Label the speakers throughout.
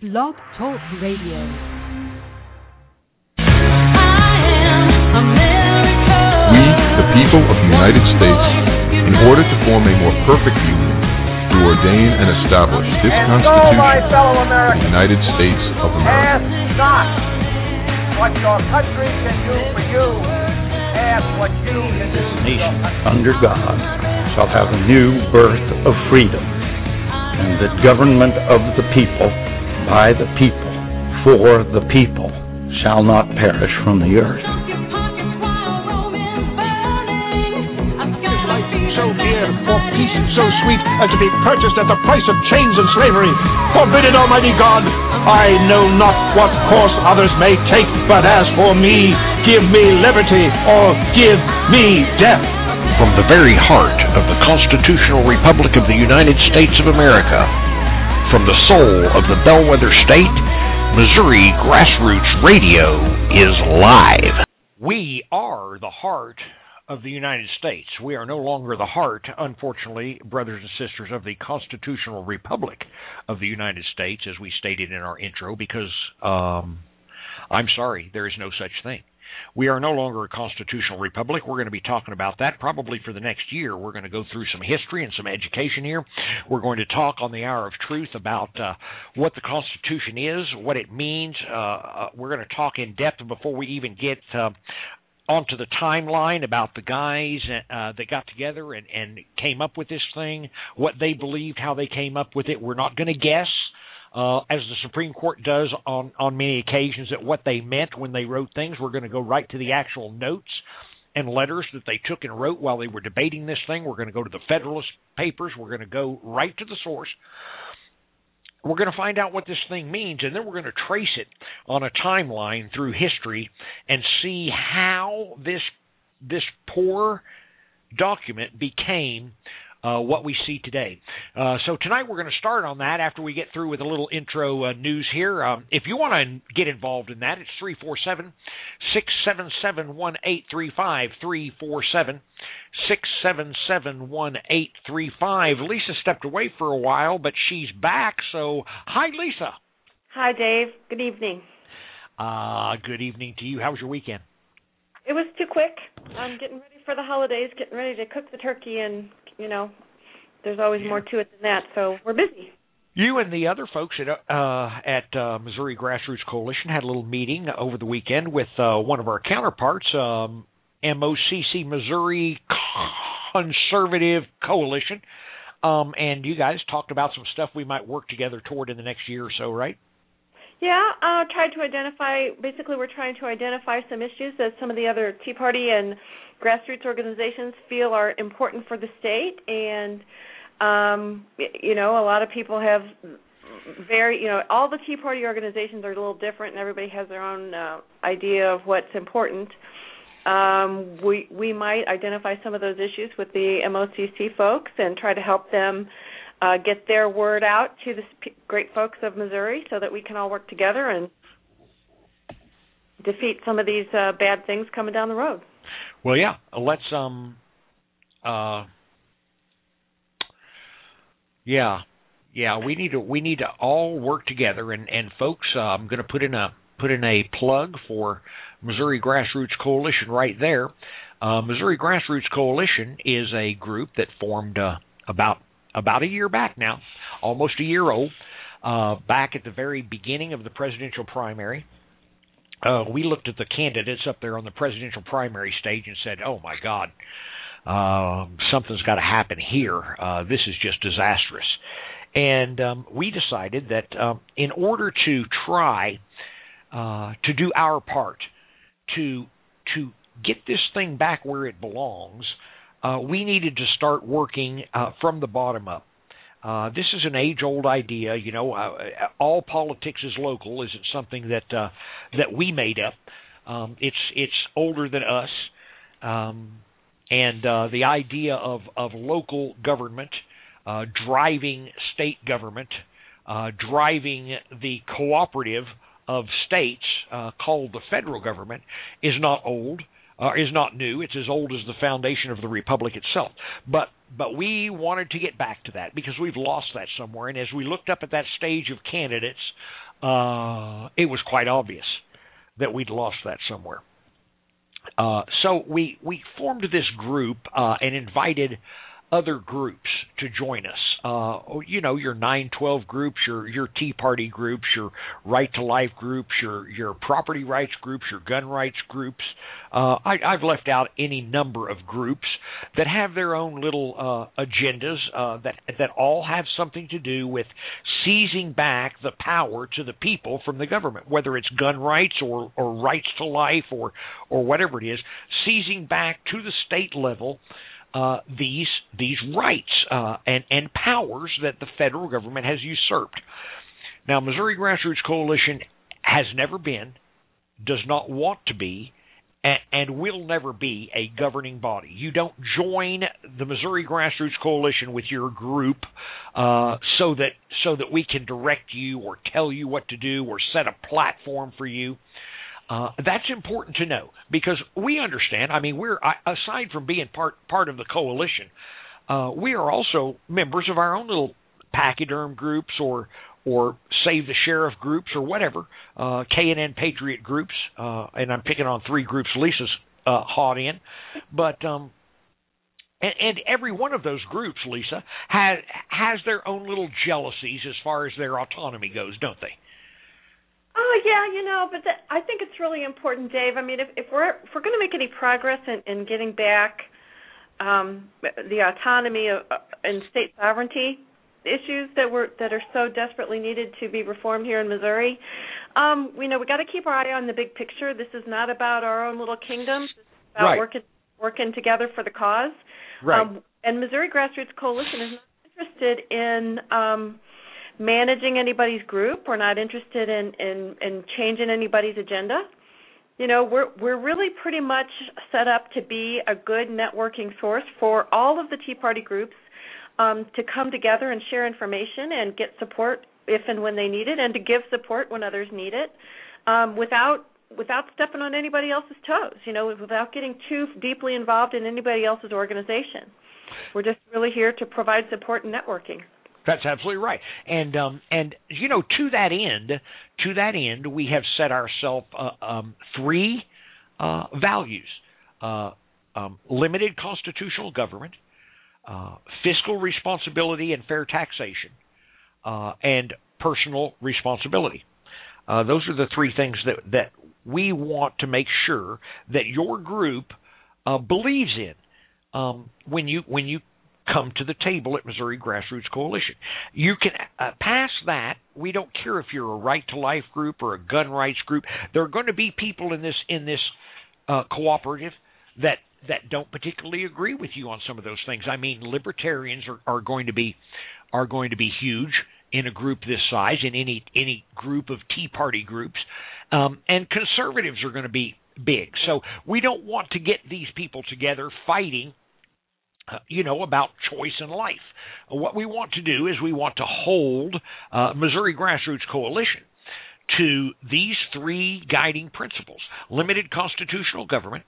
Speaker 1: Blog Talk Radio.
Speaker 2: We, the people of the United States, in order to form a more perfect union, do ordain and establish this Constitution of the United States of America.
Speaker 3: Ask not what your country can do for you. Ask what you can do for your country.
Speaker 4: Under God shall have a new birth of freedom, and the government of the people, by the people, for the people, shall not perish from the earth.
Speaker 5: So dear, for peace so sweet as to be purchased at the price of chains and slavery. Forbid it, Almighty God. I know not what course others may take, but as for me, give me liberty or give me death.
Speaker 6: From the very heart of the Constitutional Republic of the United States of America, from the soul of the bellwether state, Missouri Grassroots Radio is live. We are the heart of the United States. We are no longer the heart, unfortunately, brothers and sisters, of the Constitutional Republic of the United States, as we stated in our intro, because I'm sorry, there is no such thing. We are no longer a constitutional republic. We're going to be talking about that probably for the next year. We're going to go through some history and some education here. We're going to talk on the Hour of Truth about what the Constitution is, what it means. We're going to talk in depth before we even get onto the timeline about the guys that got together and came up with this thing, what they believed, how they came up with it. We're not going to guess. As the Supreme Court does on many occasions, at what they meant when they wrote things. We're going to go right to the actual notes and letters that they took and wrote while they were debating this thing. We're going to go to the Federalist Papers. We're going to go right to the source. We're going to find out what this thing means, and then we're going to trace it on a timeline through history and see how this poor document became what we see today. So tonight we're going to start on that after we get through with a little intro news here. If you want to get involved in that, it's 347-677-1835, 347-677-1835. Lisa stepped away for a while, but she's back, so hi, Lisa.
Speaker 7: Hi, Dave. Good evening.
Speaker 6: Good evening to you. How was your weekend?
Speaker 7: It was too quick. I'm getting ready for the holidays, getting ready to cook the turkey, and, you know, there's always more to it than that, so we're busy.
Speaker 6: You and the other folks at Missouri Grassroots Coalition had a little meeting over the weekend with one of our counterparts, MOCC, Missouri Conservative Coalition, and you guys talked about some stuff we might work together toward in the next year or so, right?
Speaker 7: Yeah, we're trying to identify some issues that some of the other Tea Party and grassroots organizations feel are important for the state. And, a lot of people have all the Tea Party organizations are a little different, and everybody has their own idea of what's important. We might identify some of those issues with the MOCC folks and try to help them get their word out to the great folks of Missouri so that we can all work together and defeat some of these bad things coming down the road.
Speaker 6: Well, yeah, let's we need to all work together, and folks, I'm going to put in a plug for Missouri Grassroots Coalition right there. Missouri Grassroots Coalition is a group that formed about a year back now, almost a year old, back at the very beginning of the presidential primary. We looked at the candidates up there on the presidential primary stage and said, oh, my God, something's got to happen here. This is just disastrous. And we decided that in order to try to do our part to get this thing back where it belongs, we needed to start working from the bottom up. This is an age-old idea. All politics is local isn't something that we made up. It's older than us, and the idea of local government driving state government, driving the cooperative of states called the federal government is not old. Is not new. It's as old as the foundation of the Republic itself. But we wanted to get back to that because we've lost that somewhere. And as we looked up at that stage of candidates, it was quite obvious that we'd lost that somewhere. So we formed this group and invited other groups to join us. Your 9/12 groups, your Tea Party groups, your Right to Life groups, your property rights groups, your gun rights groups. I've left out any number of groups that have their own little agendas that all have something to do with seizing back the power to the people from the government, whether it's gun rights or rights to life or whatever it is, seizing back to the state level these rights and powers that the federal government has usurped. Now, Missouri Grassroots Coalition has never been, does not want to be, and will never be a governing body. You don't join the Missouri Grassroots Coalition with your group so that we can direct you or tell you what to do or set a platform for you. That's important to know because we understand. I mean, we're aside from being part of the coalition, we are also members of our own little pachyderm groups or Save the Sheriff groups or whatever, K&N Patriot groups, and I'm picking on 3 groups Lisa's hot in, but and every one of those groups, Lisa, has their own little jealousies as far as their autonomy goes, don't they?
Speaker 7: Oh yeah, but I think it's really important, Dave. I mean, if we're going to make any progress in getting back the autonomy and state sovereignty issues that are so desperately needed to be reformed here in Missouri, we got to keep our eye on the big picture. This is not about our own little kingdoms. This is about working together for the cause.
Speaker 6: Right.
Speaker 7: And Missouri Grassroots Coalition is not interested in managing anybody's group. We're not interested in changing anybody's agenda. We're really pretty much set up to be a good networking source for all of the Tea Party groups to come together and share information and get support if and when they need it, and to give support when others need it, without stepping on anybody else's toes. Without getting too deeply involved in anybody else's organization. We're just really here to provide support and networking.
Speaker 6: That's absolutely right, and to that end, we have set ourselves 3 values: limited constitutional government, fiscal responsibility and fair taxation, and personal responsibility. Those are the 3 things that we want to make sure that your group believes in when you come to the table at Missouri Grassroots Coalition. You can pass that. We don't care if you're a Right to Life group or a gun rights group. There are going to be people in this cooperative that don't particularly agree with you on some of those things. I mean, libertarians are going to be huge in a group this size, in any group of Tea Party groups, and conservatives are going to be big. So we don't want to get these people together fighting about choice in life. What we want to do is we want to hold Missouri Grassroots Coalition to these 3 guiding principles: limited constitutional government,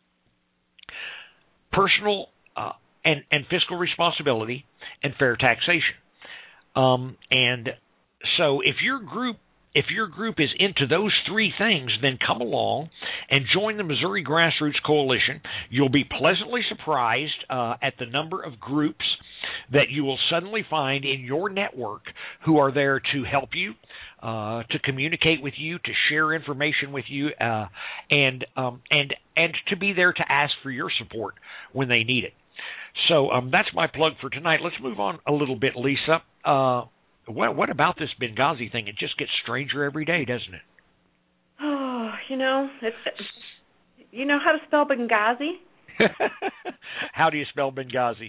Speaker 6: personal and fiscal responsibility, and fair taxation. And so if your group is into those 3 things, then come along and join the Missouri Grassroots Coalition. You'll be pleasantly surprised at the number of groups that you will suddenly find in your network who are there to help you, to communicate with you, to share information with you, and to be there to ask for your support when they need it. So that's my plug for tonight. Let's move on a little bit, Lisa. What about this Benghazi thing? It just gets stranger every day, doesn't it?
Speaker 7: Oh, you know how to spell Benghazi?
Speaker 6: How do you spell Benghazi?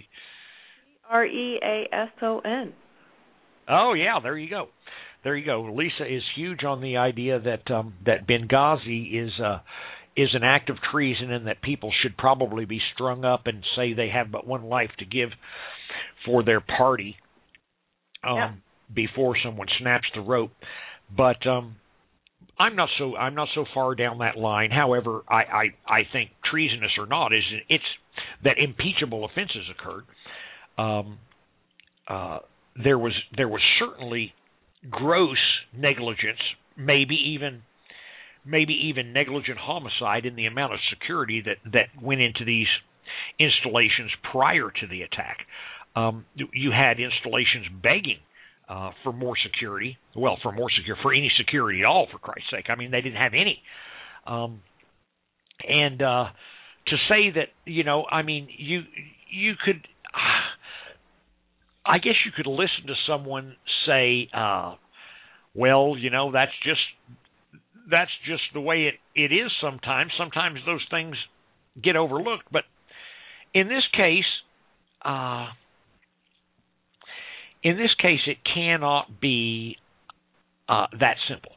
Speaker 7: Reason.
Speaker 6: Oh, yeah, there you go. Lisa is huge on the idea that Benghazi is an act of treason and that people should probably be strung up and say they have but one life to give for their party. Before someone snaps the rope, but I'm not so far down that line. However, I think treasonous or not it's that impeachable offenses occurred. There was certainly gross negligence, maybe even negligent homicide in the amount of security that went into these installations prior to the attack. You had installations begging for more security. Well, for any security at all, for Christ's sake. I mean, they didn't have any. And to say that, I mean, you could, I guess you could listen to someone say, well, that's just the way it is sometimes. Sometimes those things get overlooked. But in this case, it cannot be that simple.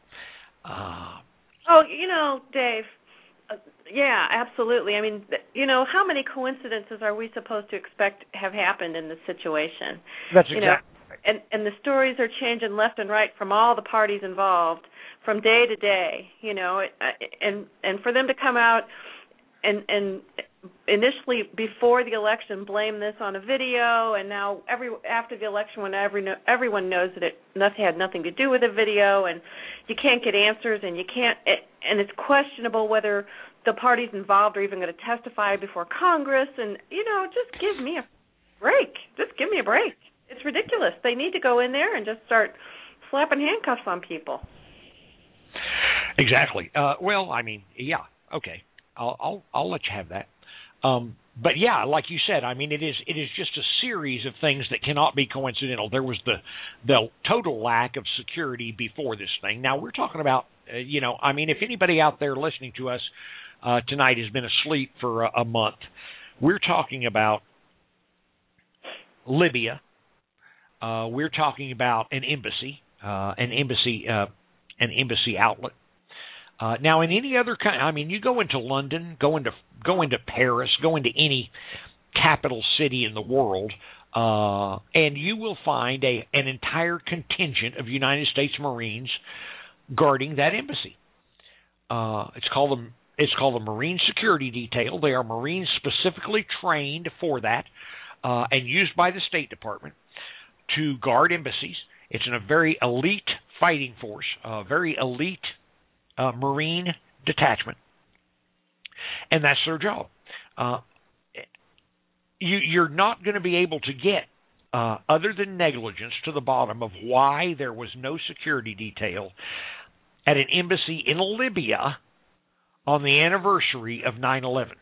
Speaker 7: Dave, yeah, absolutely. I mean, how many coincidences are we supposed to expect have happened in this situation?
Speaker 6: That's exactly right.
Speaker 7: And the stories are changing left and right from all the parties involved from day to day, and for them to come out and initially before the election blame this on a video, and now after the election when everyone knows that it had nothing to do with a video, and you can't get answers, and and it's questionable whether the parties involved are even going to testify before Congress, and just give me a break. Just give me a break. It's ridiculous. They need to go in there and just start slapping handcuffs on people.
Speaker 6: Exactly. Well, I mean, yeah, okay. I'll let you have that. But yeah, like you said, I mean, it is just a series of things that cannot be coincidental. There was the total lack of security before this thing. Now we're talking about, I mean, if anybody out there listening to us tonight has been asleep for a month, we're talking about Libya. We're talking about an embassy outlet. Now, in any other country, I mean, you go into London, go into Paris, go into any capital city in the world, and you will find an entire contingent of United States Marines guarding that embassy. It's called the Marine Security Detail. They are Marines specifically trained for that and used by the State Department to guard embassies. It's in a very elite fighting force, very elite Marine detachment, and that's their job. You're not going to be able to get, other than negligence, to the bottom of why there was no security detail at an embassy in Libya on the anniversary of 9/11.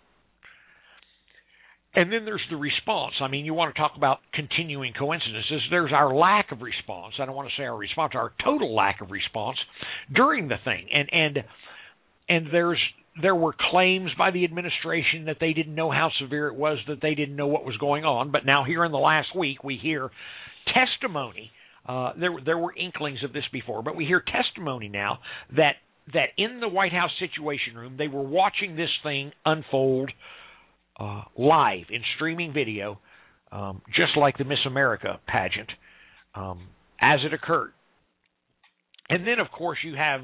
Speaker 6: And then there's the response. I mean, you want to talk about continuing coincidences. There's our lack of response. I don't want to say our response, our total lack of response during the thing. And there were claims by the administration that they didn't know how severe it was, that they didn't know what was going on. But now here in the last week, we hear testimony. There were inklings of this before, but we hear testimony now that in the White House Situation Room, they were watching this thing unfold live in streaming video, just like the Miss America pageant, as it occurred. And then, of course, you have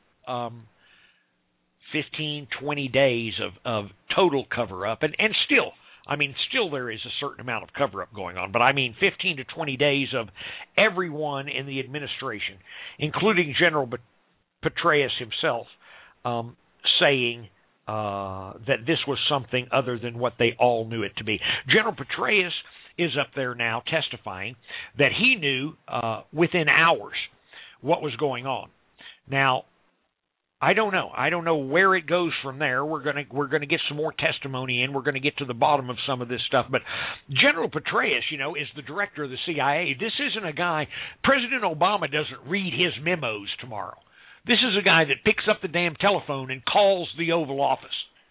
Speaker 6: 15, 20 days of total cover-up. And still, still there is a certain amount of cover-up going on. But 15 to 20 days of everyone in the administration, including General Petraeus himself, saying that this was something other than what they all knew it to be. General Petraeus is up there now testifying that he knew within hours what was going on. Now, I don't know. I don't know where it goes from there. We're gonna get some more testimony in. We're going to get to the bottom of some of this stuff. But General Petraeus, is the director of the CIA. This isn't a guy. President Obama doesn't read his memos tomorrow. This is a guy that picks up the damn telephone and calls the Oval Office.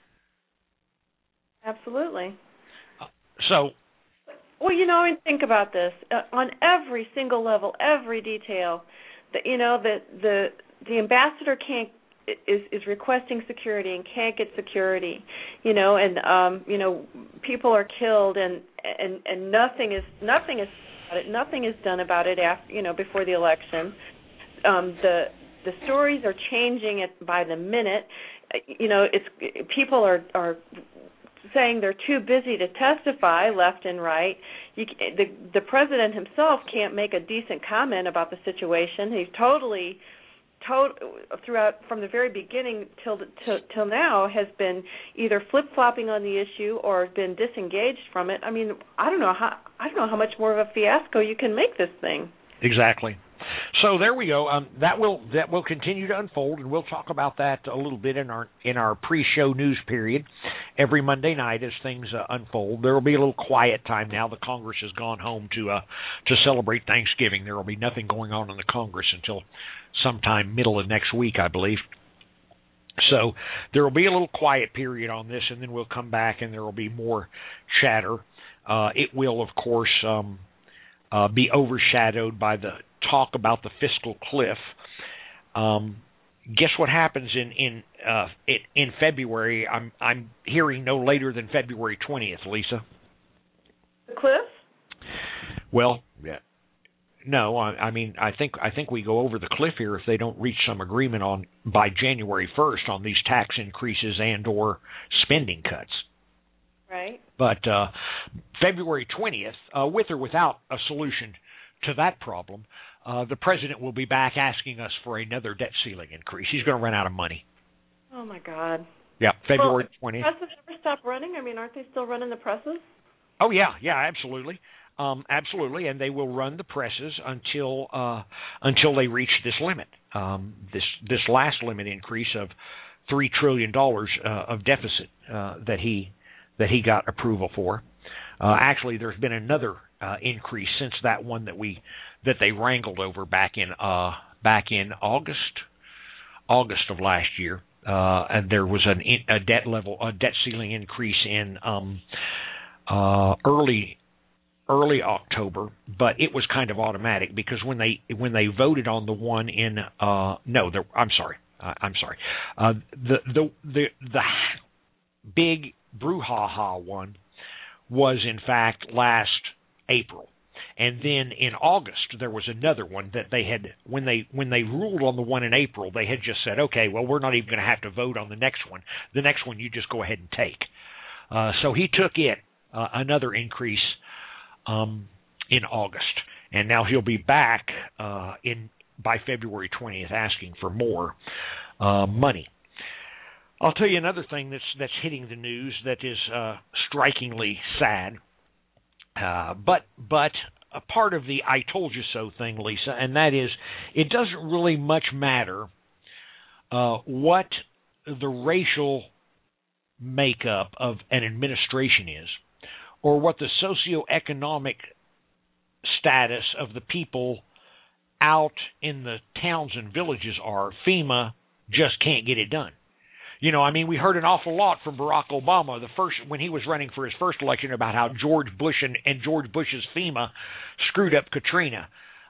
Speaker 7: Absolutely.
Speaker 6: Well,
Speaker 7: and think about this. On every single level, every detail, the ambassador is requesting security and can't get security, and people are killed and nothing is done about it after, before the election. The stories are changing by the minute. People are saying they're too busy to testify left and right. The president himself can't make a decent comment about the situation. He's totally throughout from the very beginning till now has been either flip-flopping on the issue or been disengaged from it. I mean, I don't know how much more of a fiasco you can make this thing.
Speaker 6: Exactly. So there we go. That will continue to unfold, and we'll talk about that a little bit in our pre-show news period every Monday night as things unfold. There will be a little quiet time now. The Congress has gone home to celebrate Thanksgiving. There will be nothing going on in the Congress until sometime middle of next week, I believe. So there will be a little quiet period on this, and then we'll come back and there will be more chatter. It will, of course, be overshadowed by the talk about the fiscal cliff. Guess what happens in February? I'm hearing no later than February 20th, Lisa.
Speaker 7: The cliff?
Speaker 6: Well, yeah. No, I mean I think we go over the cliff here if they don't reach some agreement by January 1st on these tax increases and or spending cuts.
Speaker 7: Right.
Speaker 6: But February 20th, with or without a solution to that problem, the president will be back asking us for another debt ceiling increase. He's going to run out of money.
Speaker 7: Oh, my God.
Speaker 6: Yeah, February 20th.
Speaker 7: Presses ever stop running? I mean, aren't they still running the presses?
Speaker 6: Oh, yeah, absolutely. Absolutely, and they will run the presses until they reach this limit. This last limit increase of $3 trillion of deficit that he got approval for. Actually, there's been another increase since that one that they wrangled over back in August of last year, and there was a debt ceiling increase in early October, but it was kind of automatic because when they voted on the one in I'm sorry. The big brouhaha one was in fact last April, and then in August there was another one that they had when they ruled on the one in April, they had just said, okay, well, we're not even going to have to vote on the next one. The next one you just go ahead and take. So he took it another increase in August, and now he'll be back by February 20th asking for more money. I'll tell you another thing that's hitting the news that is strikingly sad, but a part of the "I told you so" thing, Lisa, and that is it doesn't really much matter what the racial makeup of an administration is, or what the socioeconomic status of the people out in the towns and villages are. FEMA just can't get it done. You know, I mean, we heard an awful lot from Barack Obama when he was running for his first election about how George Bush and George Bush's FEMA screwed up Katrina.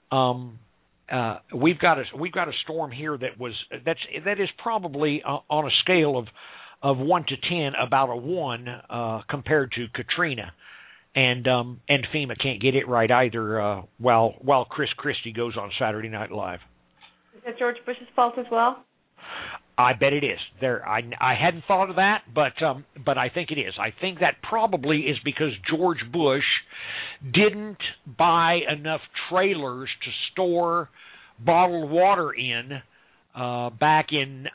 Speaker 6: We've got a storm here that is probably on a scale of 1 to 10 about a 1 compared to Katrina. And FEMA can't get it right either. While Chris Christie goes on Saturday Night Live.
Speaker 7: Is that George Bush's fault as well?
Speaker 6: I bet it is. I hadn't thought of that, but I think it is. I think that probably is because George Bush didn't buy enough trailers to store bottled water in back in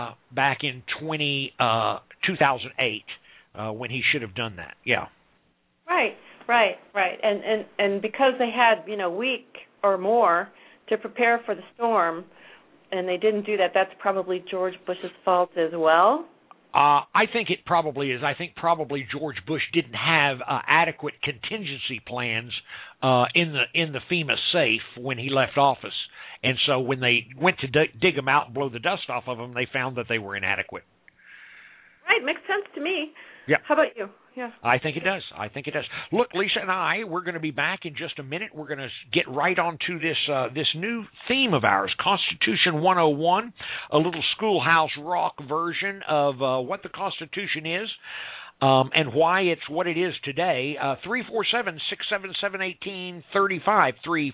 Speaker 6: 2008 when he should have done that. Yeah. Right.
Speaker 7: And because they had, a week or more to prepare for the storm, and they didn't do that, that's probably George Bush's fault as well?
Speaker 6: I think it probably is. I think probably George Bush didn't have adequate contingency plans in the FEMA safe when he left office. And so when they went to dig them out and blow the dust off of them, they found that they were inadequate.
Speaker 7: Right, makes sense to me.
Speaker 6: Yeah.
Speaker 7: How about you? Yeah.
Speaker 6: I think it does. Look, Lisa and we're going to be back in just a minute. We're going to get right onto this new theme of ours, Constitution 101, a little schoolhouse rock version of what the Constitution is and why it's what it is today. 347-677-1835,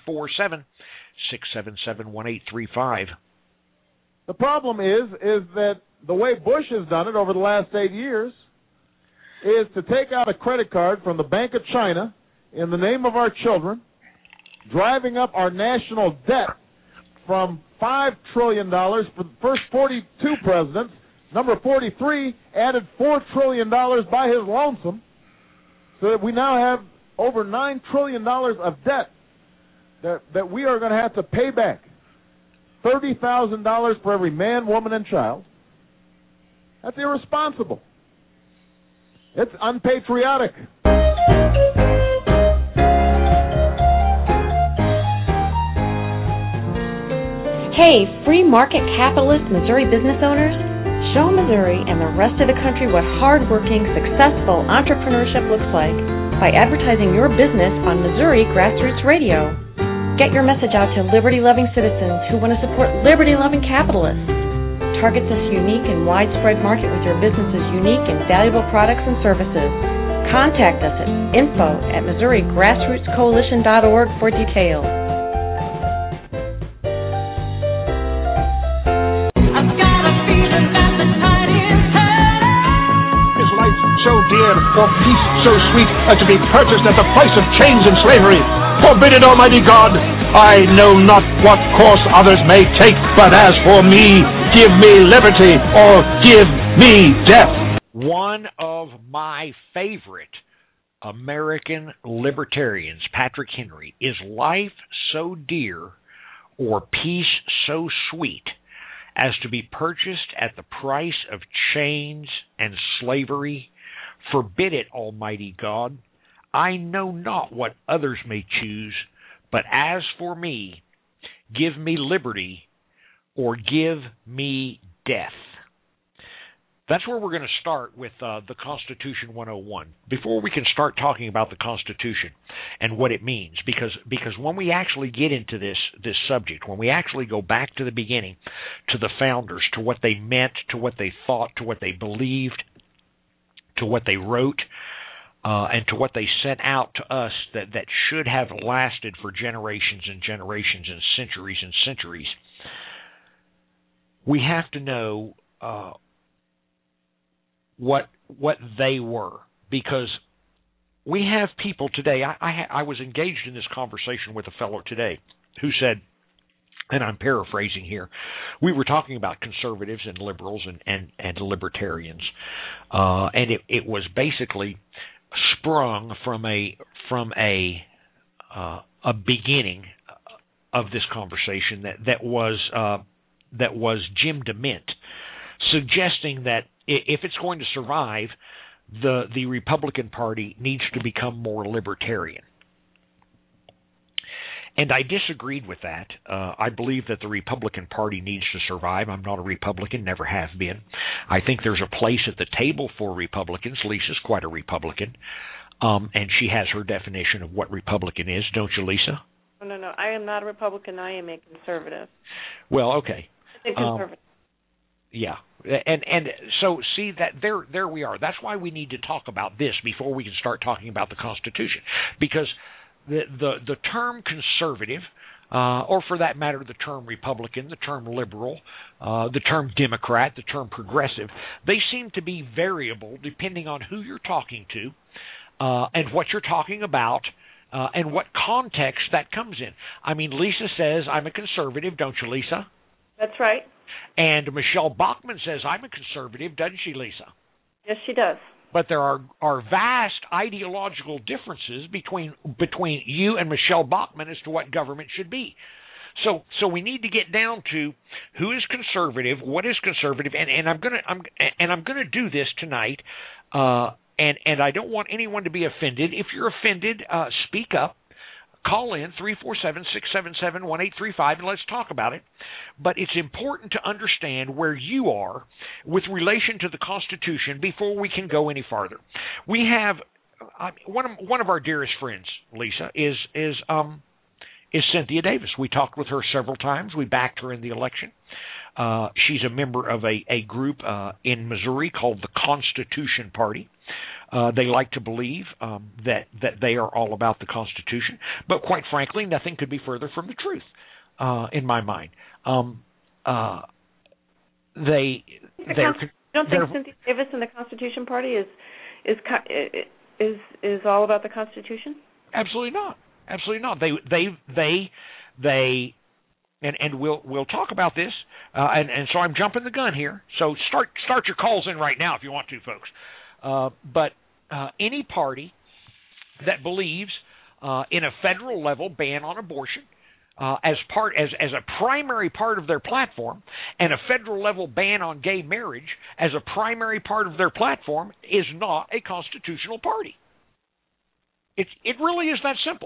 Speaker 6: 347-677-1835.
Speaker 1: The problem is that the way Bush has done it over the last 8 years, is to take out a credit card from the Bank of China in the name of our children, driving up our national debt from $5 trillion for the first 42 presidents. Number 43 added $4 trillion by his lonesome, so that we now have over $9 trillion of debt that we are going to have to pay back. $30,000 for every man, woman, and child. That's irresponsible. It's unpatriotic.
Speaker 7: Hey, free market capitalist Missouri business owners, show Missouri and the rest of the country what hardworking, successful entrepreneurship looks like by advertising your business on Missouri Grassroots Radio. Get your message out to liberty-loving citizens who want to support liberty-loving capitalists. Target this unique and widespread market with your business's unique and valuable products and services. Contact us at info@MissouriGrassrootsCoalition.org for details.
Speaker 5: So dear, for peace so sweet as to be purchased at the price of chains and slavery. Forbid it, Almighty God. I know not what course others may take, but as for me, give me liberty or give me death.
Speaker 6: One of my favorite American libertarians, Patrick Henry, is life so dear or peace so sweet as to be purchased at the price of chains and slavery. Forbid it, Almighty God. I know not what others may choose, but as for me, give me liberty or give me death. That's where we're going to start with the Constitution 101. Before we can start talking about the Constitution and what it means, because when we actually get into this subject, when we actually go back to the beginning, to the founders, to what they meant, to what they thought, to what they believed, to what they wrote, and to what they sent out to us that should have lasted for generations and generations and centuries, we have to know what they were, because we have people today. I was engaged in this conversation with a fellow today who said, and I'm paraphrasing here, we were talking about conservatives and liberals and libertarians, and it was basically sprung from a beginning of this conversation that was Jim DeMint suggesting that if it's going to survive, the Republican Party needs to become more libertarian. And I disagreed with that. I believe that the Republican Party needs to survive. I'm not a Republican, never have been. I think there's a place at the table for Republicans. Lisa's quite a Republican, and she has her definition of what Republican is, don't you, Lisa?
Speaker 7: No. I am not a Republican. I am a conservative.
Speaker 6: Well, okay.
Speaker 7: A conservative.
Speaker 6: Yeah. And so, see, that there we are. That's why we need to talk about this before we can start talking about the Constitution, because the term conservative, or for that matter, the term Republican, the term liberal, the term Democrat, the term progressive, they seem to be variable depending on who you're talking to, and what you're talking about, and what context that comes in. I mean, Lisa says, I'm a conservative, don't you, Lisa?
Speaker 7: That's right.
Speaker 6: And Michelle Bachmann says, I'm a conservative, doesn't she, Lisa?
Speaker 7: Yes, she does.
Speaker 6: But there are vast ideological differences between you and Michelle Bachmann as to what government should be. So we need to get down to who is conservative, what is conservative, and I'm gonna do this tonight. And I don't want anyone to be offended. If you're offended, speak up. Call in 347-677-1835 and let's talk about it. But it's important to understand where you are with relation to the Constitution before we can go any farther. We have one of our dearest friends, Lisa, is Cynthia Davis. We talked with her several times. We backed her in the election. She's a member of a group in Missouri called the Constitution Party. They like to believe that they are all about the Constitution, but quite frankly, nothing could be further from the truth, in my mind.
Speaker 7: You don't think Cynthia Davis and the Constitution Party is is all about the Constitution?
Speaker 6: Absolutely not. Absolutely not. And we'll talk about this. And so I'm jumping the gun here. So start your calls in right now if you want to, folks. But any party that believes in a federal level ban on abortion as a primary part of their platform, and a federal level ban on gay marriage as a primary part of their platform, is not a constitutional party. It really is that simple.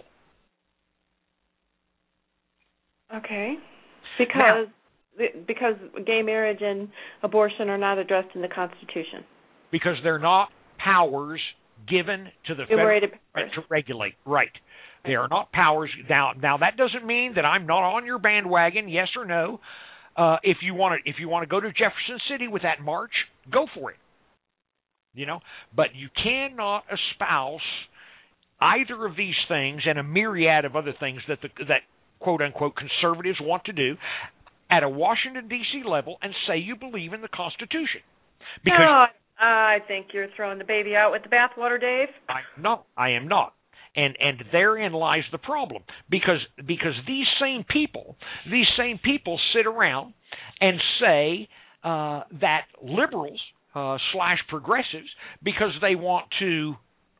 Speaker 7: Okay, because gay marriage and abortion are not addressed in the Constitution.
Speaker 6: Because they're not powers given to the federal government to regulate. Right. They are not powers. Now that doesn't mean that I'm not on your bandwagon, yes or no. If you want to go to Jefferson City with that march, go for it. But you cannot espouse either of these things and a myriad of other things that quote-unquote conservatives want to do at a Washington, D.C. level and say you believe in the Constitution. Because
Speaker 7: no, I think you're throwing the baby out with the bathwater, Dave.
Speaker 6: I am not. And therein lies the problem. Because these same people sit around and say that liberals / progressives, because they want to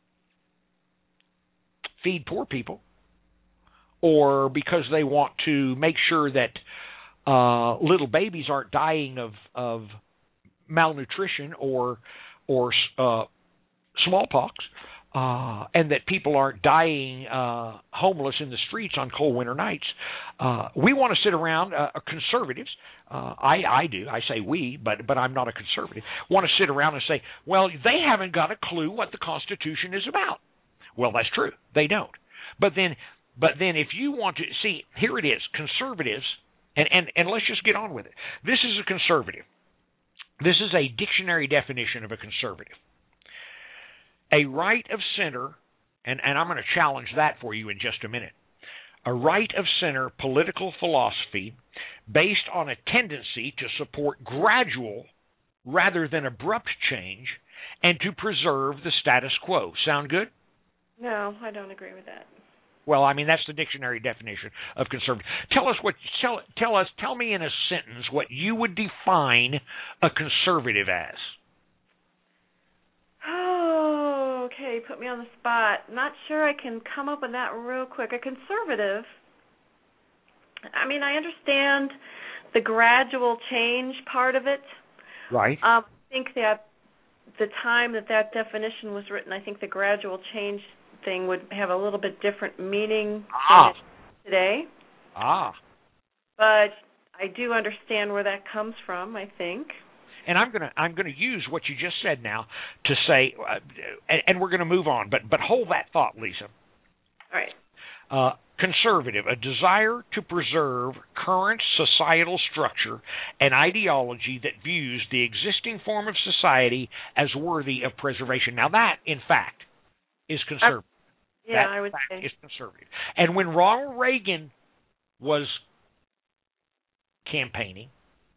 Speaker 6: feed poor people, or because they want to make sure that little babies aren't dying of malnutrition or smallpox, and that people aren't dying homeless in the streets on cold winter nights. We want to sit around, conservatives, I do, I say we, but I'm not a conservative, want to sit around and say, well, they haven't got a clue what the Constitution is about. Well, that's true. They don't. But then if you want to see, here it is, conservatives, and let's just get on with it. This is a conservative. This is a dictionary definition of a conservative. A right of center, and I'm going to challenge that for you in just a minute. A right of center political philosophy based on a tendency to support gradual rather than abrupt change and to preserve the status quo. Sound good?
Speaker 7: No, I don't agree with that.
Speaker 6: Well, I mean, that's the dictionary definition of conservative. Tell me in a sentence what you would define a conservative as.
Speaker 7: Oh, okay, put me on the spot. Not sure I can come up with that real quick. A conservative, I mean, I understand the gradual change part of it. Right. I think that the time that definition was written, I think the gradual change thing would have a little bit different meaning today. But I do understand where that comes from, I think.
Speaker 6: And I'm gonna use what you just said now to say, and we're gonna move on. But hold that thought, Lisa.
Speaker 7: All right.
Speaker 6: Conservative, a desire to preserve current societal structure and ideology that views the existing form of society as worthy of preservation. Now that, in fact, is conservative.
Speaker 7: I would say
Speaker 6: is conservative. And when Ronald Reagan was campaigning,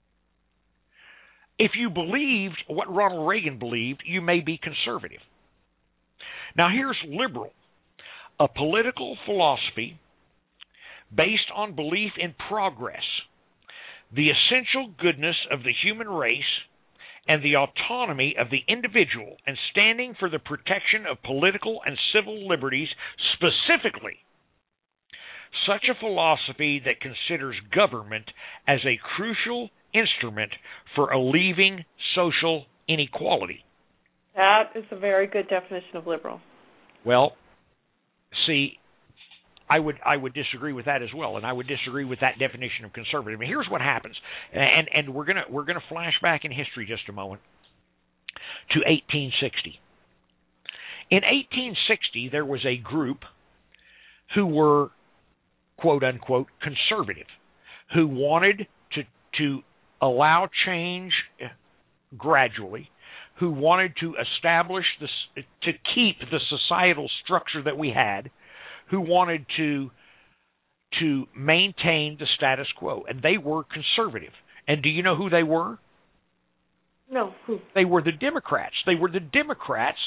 Speaker 6: if you believed what Ronald Reagan believed, you may be conservative. Now here's liberal, a political philosophy based on belief in progress, the essential goodness of the human race, and the autonomy of the individual, and standing for the protection of political and civil liberties specifically. Such a philosophy that considers government as a crucial instrument for alleviating social inequality.
Speaker 7: That is a very good definition of liberal.
Speaker 6: Well, see, I would disagree with that as well, and I would disagree with that definition of conservative. I mean, here's what happens, and we're gonna flash back in history just a moment to 1860. In 1860, there was a group who were quote unquote conservative, who wanted to allow change gradually, who wanted to establish to keep the societal structure that we had, who wanted to maintain the status quo, and they were conservative. And do you know who they were?
Speaker 7: No. Who?
Speaker 6: They were the Democrats. They were the Democrats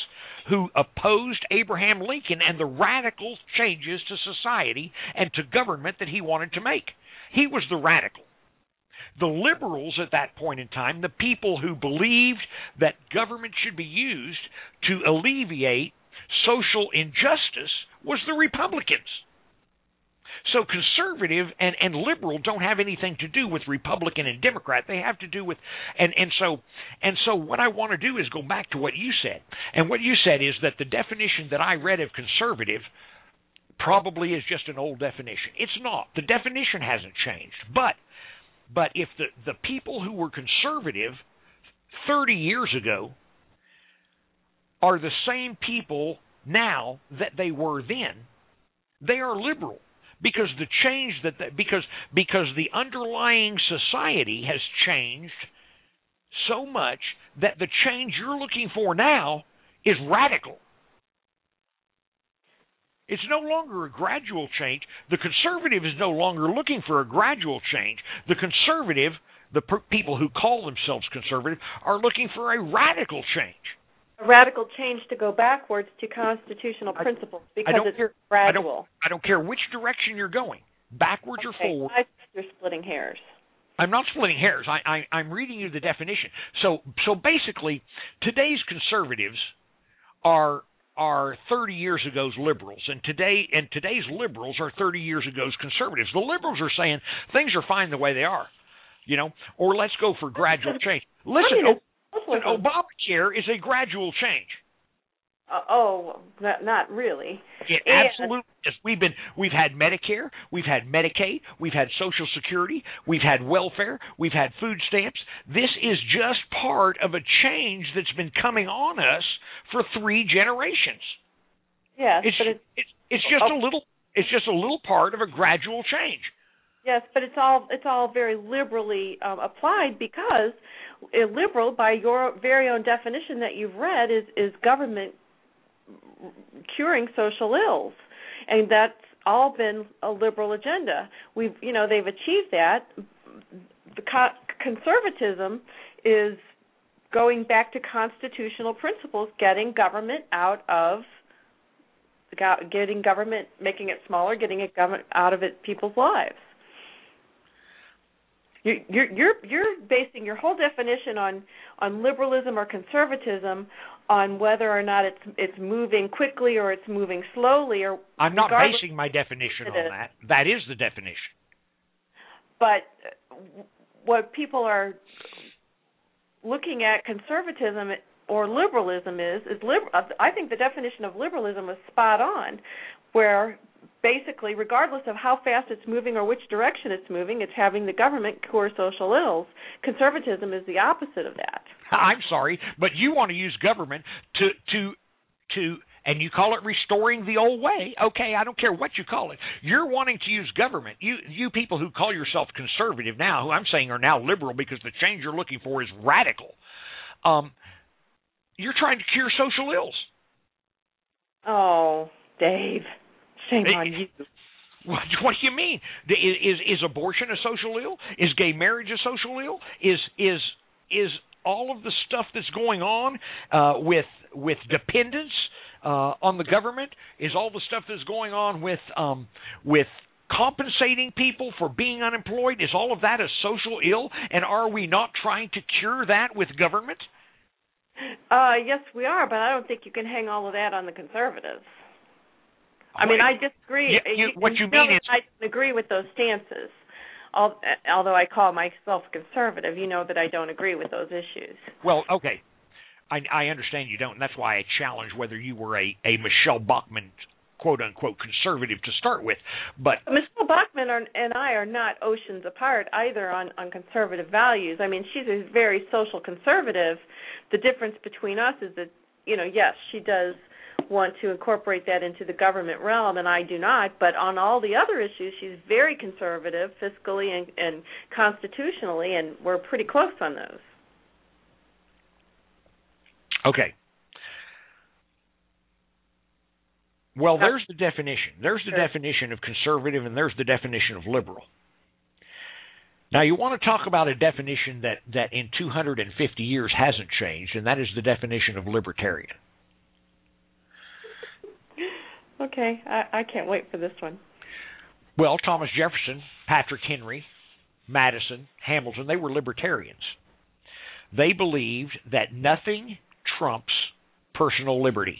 Speaker 6: who opposed Abraham Lincoln and the radical changes to society and to government that he wanted to make. He was the radical. The liberals at that point in time, the people who believed that government should be used to alleviate social injustice, was the Republicans. So conservative and liberal don't have anything to do with Republican and Democrat. They have to do with and so what I want to do is go back to what you said. And what you said is that the definition that I read of conservative probably is just an old definition. It's not. The definition hasn't changed. But if the people who were conservative 30 years ago are the same people now that they were then, they are liberal. Because the change because the underlying society has changed so much that the change you're looking for now is radical. It's no longer a gradual change. The conservative is no longer looking for a gradual change. The conservative, people who call themselves conservative, are looking for a radical change.
Speaker 7: A radical change to go backwards to constitutional principles because it's gradual.
Speaker 6: I don't care which direction you're going, backwards or forward.
Speaker 7: I think you're splitting hairs.
Speaker 6: I'm not splitting hairs. I'm reading you the definition. So basically, today's conservatives are 30 years ago's liberals, and today's liberals are 30 years ago's conservatives. The liberals are saying things are fine the way they are, or let's go for gradual change. Listen, Obamacare is a gradual change.
Speaker 7: Not really.
Speaker 6: It absolutely is. We've had Medicare, we've had Medicaid, we've had Social Security, we've had welfare, we've had food stamps. This is just part of a change that's been coming on us for 3 generations.
Speaker 7: Yes,
Speaker 6: it's just a little part of a gradual change.
Speaker 7: Yes, but it's all very liberally applied because liberal, by your very own definition that you've read, is government curing social ills, and that's all been a liberal agenda. They've achieved that. The conservatism is going back to constitutional principles, getting government making it smaller, getting it government out of people's lives. You're basing your whole definition on liberalism or conservatism on whether or not it's moving quickly or it's moving slowly. Or
Speaker 6: I'm not basing my definition on that. That is the definition.
Speaker 7: But what people are looking at conservatism or liberalism is I think the definition of liberalism is spot on, where basically, regardless of how fast it's moving or which direction it's moving, it's having the government cure social ills. Conservatism is the opposite of that.
Speaker 6: I'm sorry, but you want to use government to and you call it restoring the old way. Okay, I don't care what you call it. You're wanting to use government. You people who call yourself conservative now, who I'm saying are now liberal because the change you're looking for is radical. You're trying to cure social ills.
Speaker 7: Oh, Dave. Shame on you.
Speaker 6: What do you mean? Is abortion a social ill? Is gay marriage a social ill? Is all of the stuff that's going on with dependence on the government? Is all the stuff that's going on with compensating people for being unemployed? Is all of that a social ill? And are we not trying to cure that with government?
Speaker 7: Yes, we are, but I don't think you can hang all of that on the conservatives. I mean, I disagree.
Speaker 6: What you mean is
Speaker 7: I don't agree with those stances. Although I call myself conservative, you know that I don't agree with those issues.
Speaker 6: Well, okay. I understand you don't, and that's why I challenge whether you were a Michelle Bachmann, quote-unquote, conservative to start with. But
Speaker 7: Michelle Bachmann and I are not oceans apart either on conservative values. I mean, she's a very social conservative. The difference between us is that, yes, she does want to incorporate that into the government realm, and I do not. But on all the other issues, she's very conservative, fiscally and constitutionally, and we're pretty close on those.
Speaker 6: Okay. Well, there's the definition. There's the definition of conservative, and there's the definition of liberal. Now, you want to talk about a definition that in 250 years hasn't changed, and that is the definition of libertarian.
Speaker 7: Okay. I can't wait for this one.
Speaker 6: Well, Thomas Jefferson, Patrick Henry, Madison, Hamilton, they were libertarians. They believed that nothing trumps personal liberty.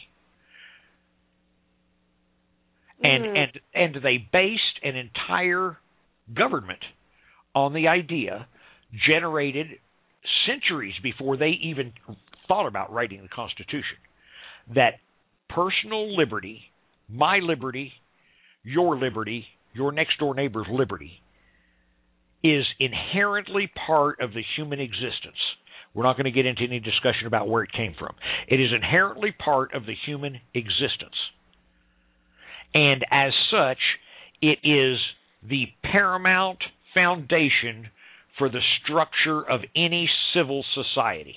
Speaker 6: And they based an entire government on the idea, generated centuries before they even thought about writing the Constitution, that personal liberty, my liberty, your next door neighbor's liberty, is inherently part of the human existence. We're not going to get into any discussion about where it came from. It is inherently part of the human existence. And as such, it is the paramount foundation for the structure of any civil society.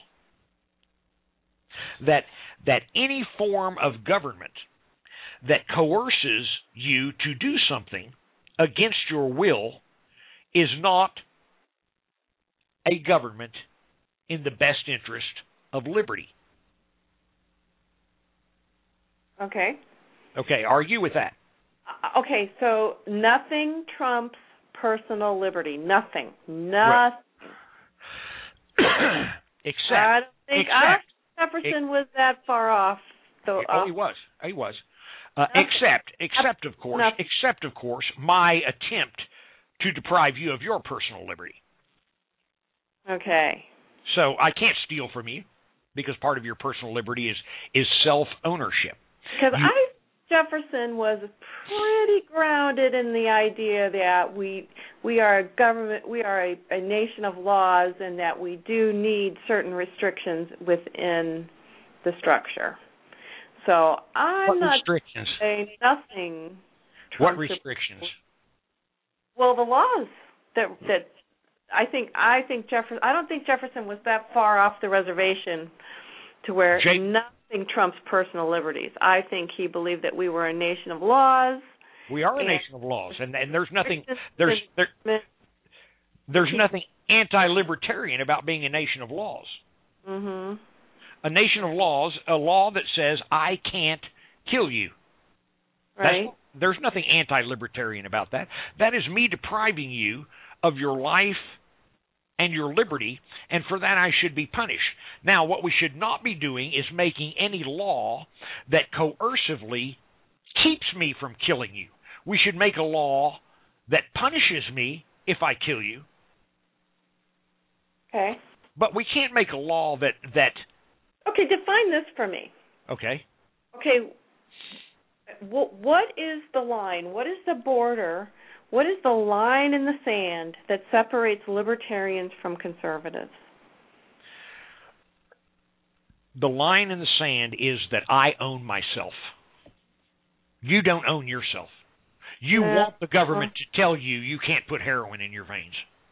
Speaker 6: That any form of government that coerces you to do something against your will is not a government in the best interest of liberty.
Speaker 7: Okay.
Speaker 6: Okay, argue with that.
Speaker 7: Okay, so nothing trumps personal liberty. Nothing.
Speaker 6: Right. Except.
Speaker 7: I don't think Jefferson was that far off. So,
Speaker 6: he was. Except of course, my attempt to deprive you of your personal liberty.
Speaker 7: Okay.
Speaker 6: So I can't steal from you because part of your personal liberty is self-ownership.
Speaker 7: Because Jefferson was pretty grounded in the idea that we are a government, we are a nation of laws, and that we do need certain restrictions within the structure. So I'm not saying nothing.
Speaker 6: What restrictions?
Speaker 7: Well, the laws that I think Jefferson. I don't think Jefferson was that far off the reservation to where nothing trumps personal liberties. I think he believed that we were a nation of laws.
Speaker 6: We are a nation of laws, and there's nothing there's nothing anti-libertarian about being a nation of laws.
Speaker 7: Mm-hmm.
Speaker 6: A nation of laws, a law that says I can't kill you.
Speaker 7: Right.
Speaker 6: There's nothing anti-libertarian about that. That is me depriving you of your life and your liberty, and for that I should be punished. Now, what we should not be doing is making any law that coercively keeps me from killing you. We should make a law that punishes me if I kill you.
Speaker 7: Okay.
Speaker 6: But we can't make a law that...
Speaker 7: Okay, define this for me.
Speaker 6: Okay.
Speaker 7: Okay, what is the line? What is the border? What is the line in the sand that separates libertarians from conservatives?
Speaker 6: The line in the sand is that I own myself. You don't own yourself. You want the government to tell you can't put heroin in your veins.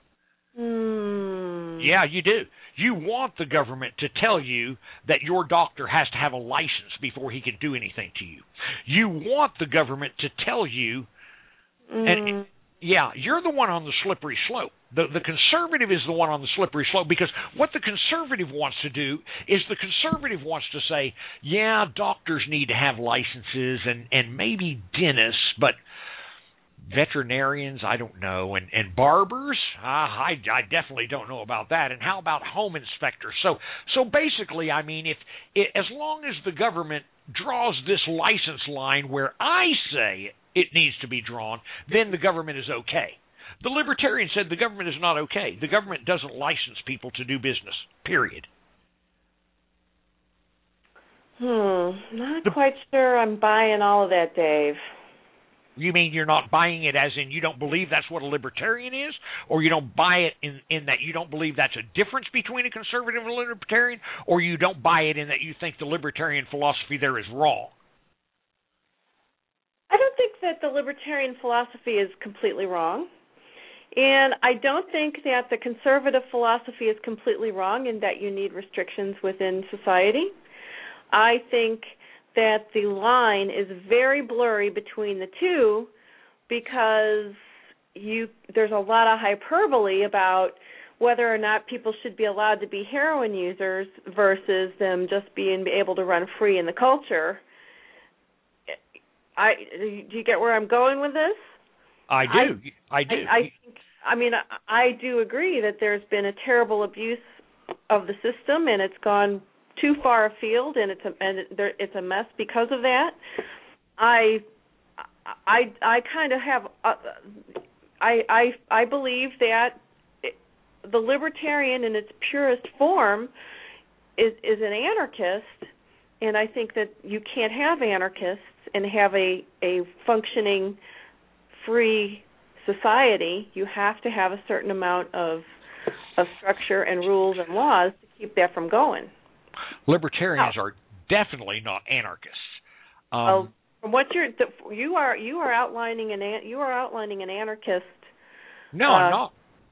Speaker 6: Yeah, you do. You want the government to tell you that your doctor has to have a license before he can do anything to you. You want the government to tell you, and yeah, you're the one on the slippery slope. The conservative is the one on the slippery slope, because what the conservative wants to do is the conservative wants to say, yeah, doctors need to have licenses and maybe dentists, but veterinarians, I don't know, and barbers, I definitely don't know about that. And how about home inspectors? So basically, I mean, as long as the government draws this license line where I say it needs to be drawn, then the government is okay. The libertarian said the government is not okay. The government doesn't license people to do business, period.
Speaker 7: Not quite sure I'm buying all of that, Dave.
Speaker 6: You mean you're not buying it as in you don't believe that's what a libertarian is? Or you don't buy it in that you don't believe that's a difference between a conservative and a libertarian? Or you don't buy it in that you think the libertarian philosophy there is wrong?
Speaker 7: I don't think that the libertarian philosophy is completely wrong. And I don't think that the conservative philosophy is completely wrong in that you need restrictions within society. I think that the line is very blurry between the two because there's a lot of hyperbole about whether or not people should be allowed to be heroin users versus them just being able to run free in the culture. do you get where I'm going with this?
Speaker 6: I do. I do.
Speaker 7: I do agree that there's been a terrible abuse of the system, and it's gone too far afield, and it's a mess because of that. I kind of have I believe that the libertarian in its purest form is an anarchist, and I think that you can't have anarchists and have a functioning free society. You have to have a certain amount of structure and rules and laws to keep that from going.
Speaker 6: Libertarians are definitely not anarchists.
Speaker 7: Well, from what you are outlining an anarchist.
Speaker 6: No, I'm not.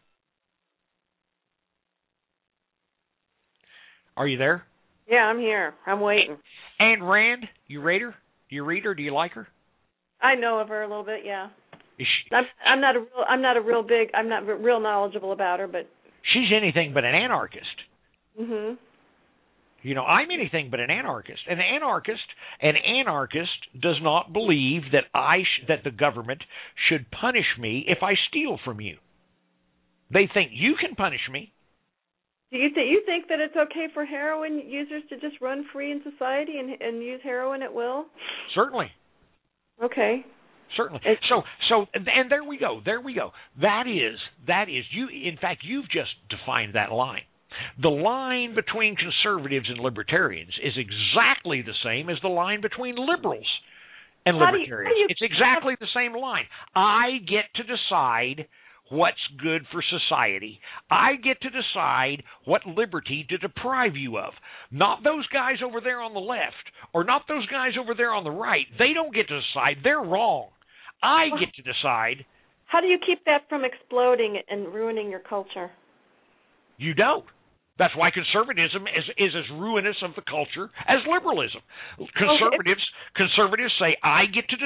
Speaker 6: Are you there?
Speaker 7: Yeah, I'm here. I'm waiting.
Speaker 6: Ayn Rand, you read her? Do you read her? Do you like her?
Speaker 7: I know of her a little bit. Yeah.
Speaker 6: Is she,
Speaker 7: I'm not real knowledgeable about her, but
Speaker 6: she's anything but an anarchist.
Speaker 7: Mhm.
Speaker 6: You know, I'm anything but an anarchist. An anarchist does not believe that that the government should punish me if I steal from you. They think you can punish me.
Speaker 7: Do you think that it's okay for heroin users to just run free in society and use heroin at will?
Speaker 6: Certainly.
Speaker 7: Okay.
Speaker 6: Certainly. So, and there we go. That is you. In fact, you've just defined that line. The line between conservatives and libertarians is exactly the same as the line between liberals and libertarians. It's exactly the same line. I get to decide what's good for society. I get to decide what liberty to deprive you of. Not those guys over there on the left, or not those guys over there on the right. They don't get to decide. They're wrong. I get to decide.
Speaker 7: How do you keep that from exploding and ruining your culture?
Speaker 6: You don't. That's why conservatism is as ruinous of the culture as liberalism. Conservatives say, I get to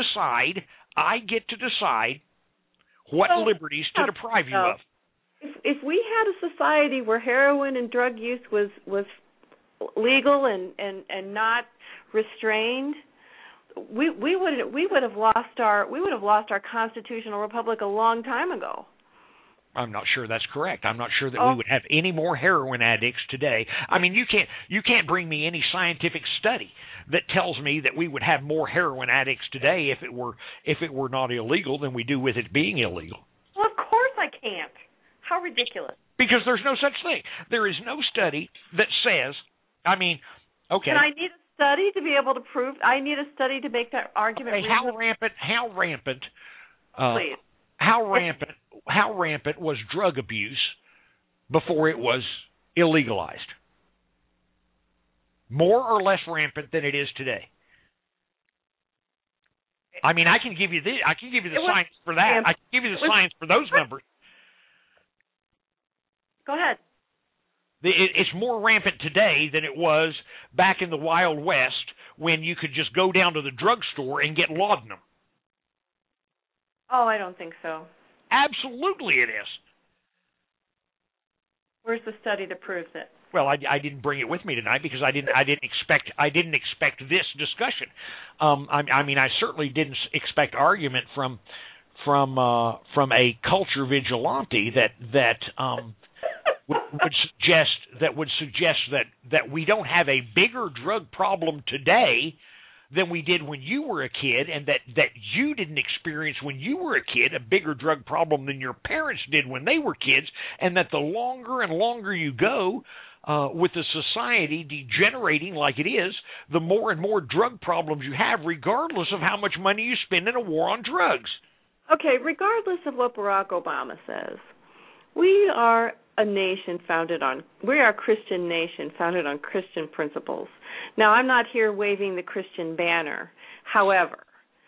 Speaker 6: decide what liberties to deprive you of.
Speaker 7: If we had a society where heroin and drug use was legal and not restrained, we would have lost our constitutional republic a long time ago.
Speaker 6: I'm not sure that's correct. I'm not sure that we would have any more heroin addicts today. I mean, you can't bring me any scientific study that tells me that we would have more heroin addicts today if it were not illegal than we do with it being illegal.
Speaker 7: Well, of course I can't. How ridiculous.
Speaker 6: Because there's no such thing. There is no study that says, I mean, okay.
Speaker 7: And I need a study to be able to prove, I need a study to make that argument.
Speaker 6: Hey, how rampant was drug abuse before it was illegalized? More or less rampant than it is today? I mean, I can give you the science for that. I can give you the science for those numbers.
Speaker 7: Go ahead.
Speaker 6: It's more rampant today than it was back in the Wild West when you could just go down to the drugstore and get laudanum.
Speaker 7: Oh, I don't think so.
Speaker 6: Absolutely it is.
Speaker 7: Where's the study that proves it?
Speaker 6: Well, I didn't bring it with me tonight because I didn't expect this discussion. I mean, I certainly didn't expect argument from a culture vigilante that would suggest that we don't have a bigger drug problem today than we did when you were a kid, and that you didn't experience when you were a kid a bigger drug problem than your parents did when they were kids, and that the longer and longer you go with the society degenerating like it is, the more and more drug problems you have, regardless of how much money you spend in a war on drugs.
Speaker 7: Okay, regardless of what Barack Obama says, we are a Christian nation founded on Christian principles. Now, I'm not here waving the Christian banner. However,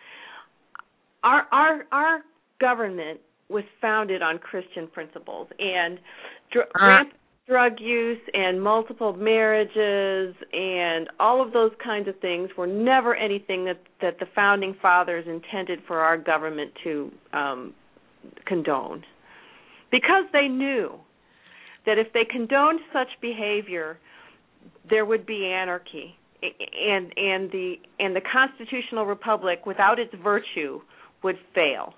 Speaker 7: our government was founded on Christian principles, and rampant drug use and multiple marriages and all of those kinds of things were never anything that the founding fathers intended for our government to condone, because they knew that if they condoned such behavior, there would be anarchy the constitutional republic without its virtue would fail.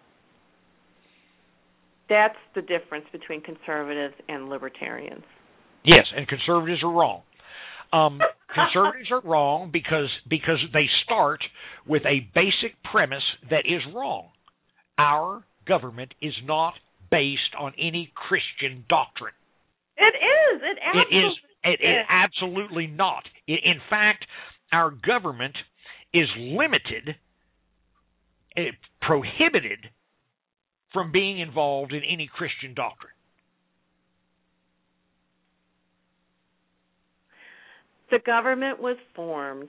Speaker 7: That's the difference between conservatives and libertarians.
Speaker 6: Yes, and conservatives are wrong. Conservatives are wrong because they start with a basic premise that is wrong. Our government is not based on any Christian doctrine.
Speaker 7: It is.
Speaker 6: It is absolutely not. In fact, our government is limited, prohibited from being involved in any Christian doctrine.
Speaker 7: The government was formed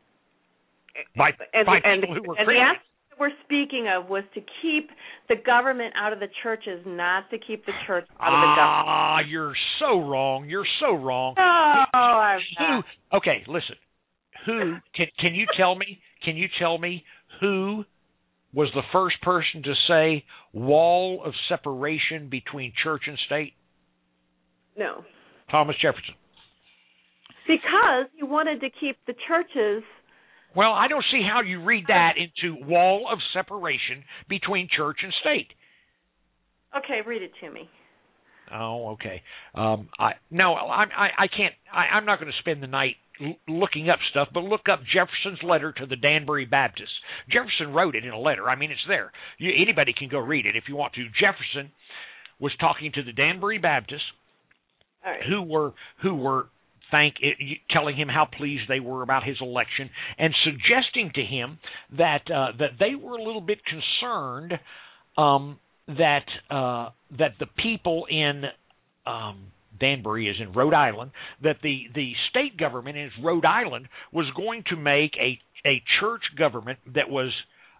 Speaker 6: by people who were Christian.
Speaker 7: The aspect that we're speaking of was to keep the government out of the churches, not to keep the church out of the government.
Speaker 6: Ah, you're so wrong. You're so wrong.
Speaker 7: No, I'm not.
Speaker 6: Okay, listen. Who can you tell me? Can you tell me who was the first person to say wall of separation between church and state?
Speaker 7: No.
Speaker 6: Thomas Jefferson.
Speaker 7: Because he wanted to keep the churches.
Speaker 6: Well, I don't see how you read that into wall of separation between church and state.
Speaker 7: Okay, read it to me.
Speaker 6: Oh, okay. I can't. I'm not going to spend the night looking up stuff, but look up Jefferson's letter to the Danbury Baptists. Jefferson wrote it in a letter. I mean, it's there. Anybody can go read it if you want to. Jefferson was talking to the Danbury Baptists,
Speaker 7: all right,
Speaker 6: who were telling him how pleased they were about his election, and suggesting to him that they were a little bit concerned that the people in Danbury is in Rhode Island, that the state government in Rhode Island was going to make a church government that was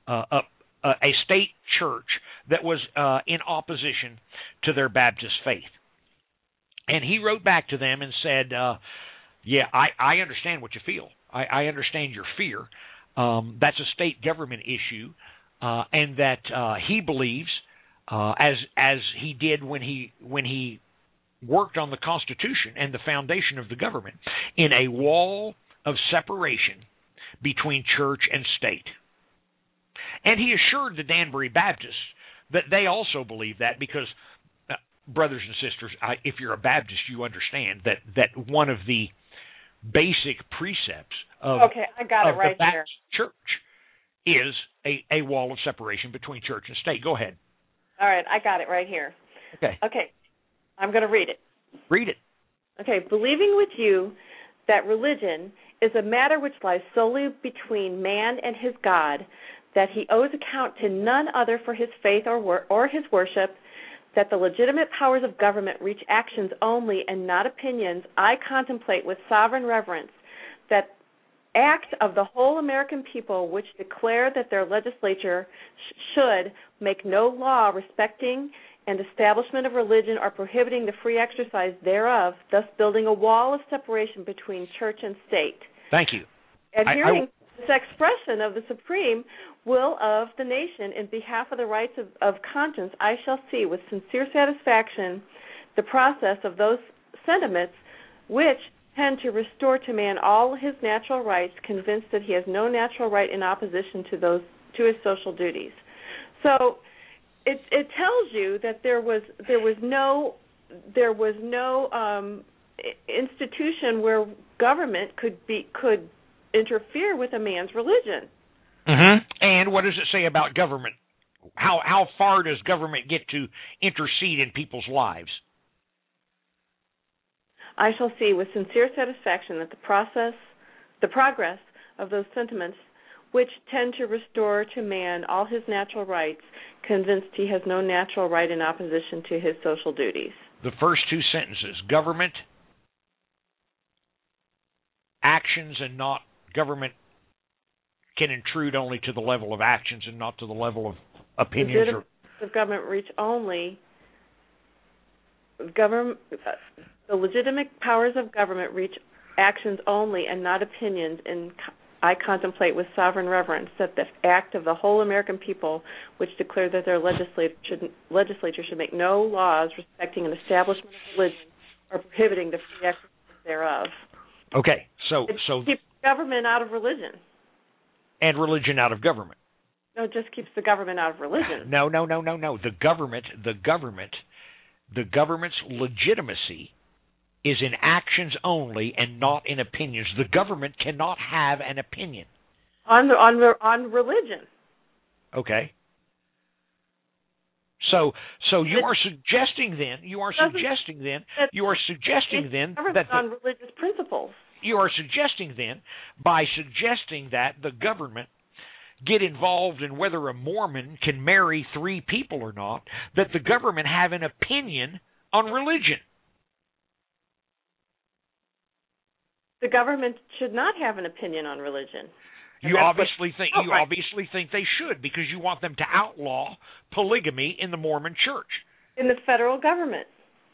Speaker 6: a state church that was in opposition to their Baptist faith. And he wrote back to them and said, yeah, I understand what you feel. I understand your fear. That's a state government issue, and that he believes, as he did when he worked on the Constitution and the foundation of the government, in a wall of separation between church and state. And he assured the Danbury Baptists that they also believe that, because brothers and sisters, if you're a Baptist, you understand that one of the basic precepts of
Speaker 7: I got it right
Speaker 6: the Baptist church is a wall of separation between church and state. Go ahead.
Speaker 7: All right, I got it right here. Okay, I'm going to read it.
Speaker 6: Read it.
Speaker 7: Okay, believing with you that religion is a matter which lies solely between man and his God, that he owes account to none other for his faith or his worship, that the legitimate powers of government reach actions only and not opinions, I contemplate with sovereign reverence that act of the whole American people which declare that their legislature should make no law respecting and establishment of religion or prohibiting the free exercise thereof, thus building a wall of separation between church and state.
Speaker 6: Thank you.
Speaker 7: Adhering to this expression of the supreme will of the nation in behalf of the rights of conscience, I shall see with sincere satisfaction the process of those sentiments which tend to restore to man all his natural rights, convinced that he has no natural right in opposition to his social duties. So it tells you that there was no institution where government could interfere with a man's religion.
Speaker 6: Mm-hmm. And what does it say about government? How far does government get to intercede in people's lives?
Speaker 7: I shall see with sincere satisfaction that the progress of those sentiments which tend to restore to man all his natural rights, convinced he has no natural right in opposition to his social duties.
Speaker 6: The first two sentences, government actions and not government can intrude only to the level of actions and not to the level of opinions.
Speaker 7: The government reach only the legitimate powers of government reach actions only and not opinions, and I contemplate with sovereign reverence that the act of the whole American people which declare that their legislature should make no laws respecting an establishment of religion or prohibiting the free exercise thereof.
Speaker 6: Okay, so
Speaker 7: government out of religion.
Speaker 6: And religion out of government.
Speaker 7: No, it just keeps the government out of religion.
Speaker 6: No. The government's legitimacy is in actions only and not in opinions. The government cannot have an opinion
Speaker 7: on religion.
Speaker 6: Okay. So you are suggesting then that
Speaker 7: on religious principles.
Speaker 6: You are suggesting then, by suggesting that the government get involved in whether a Mormon can marry 3 people or not, that the government have an opinion on religion.
Speaker 7: The government should not have an opinion on religion.
Speaker 6: You obviously think they should, because you want them to outlaw polygamy in the Mormon Church.
Speaker 7: In the federal government.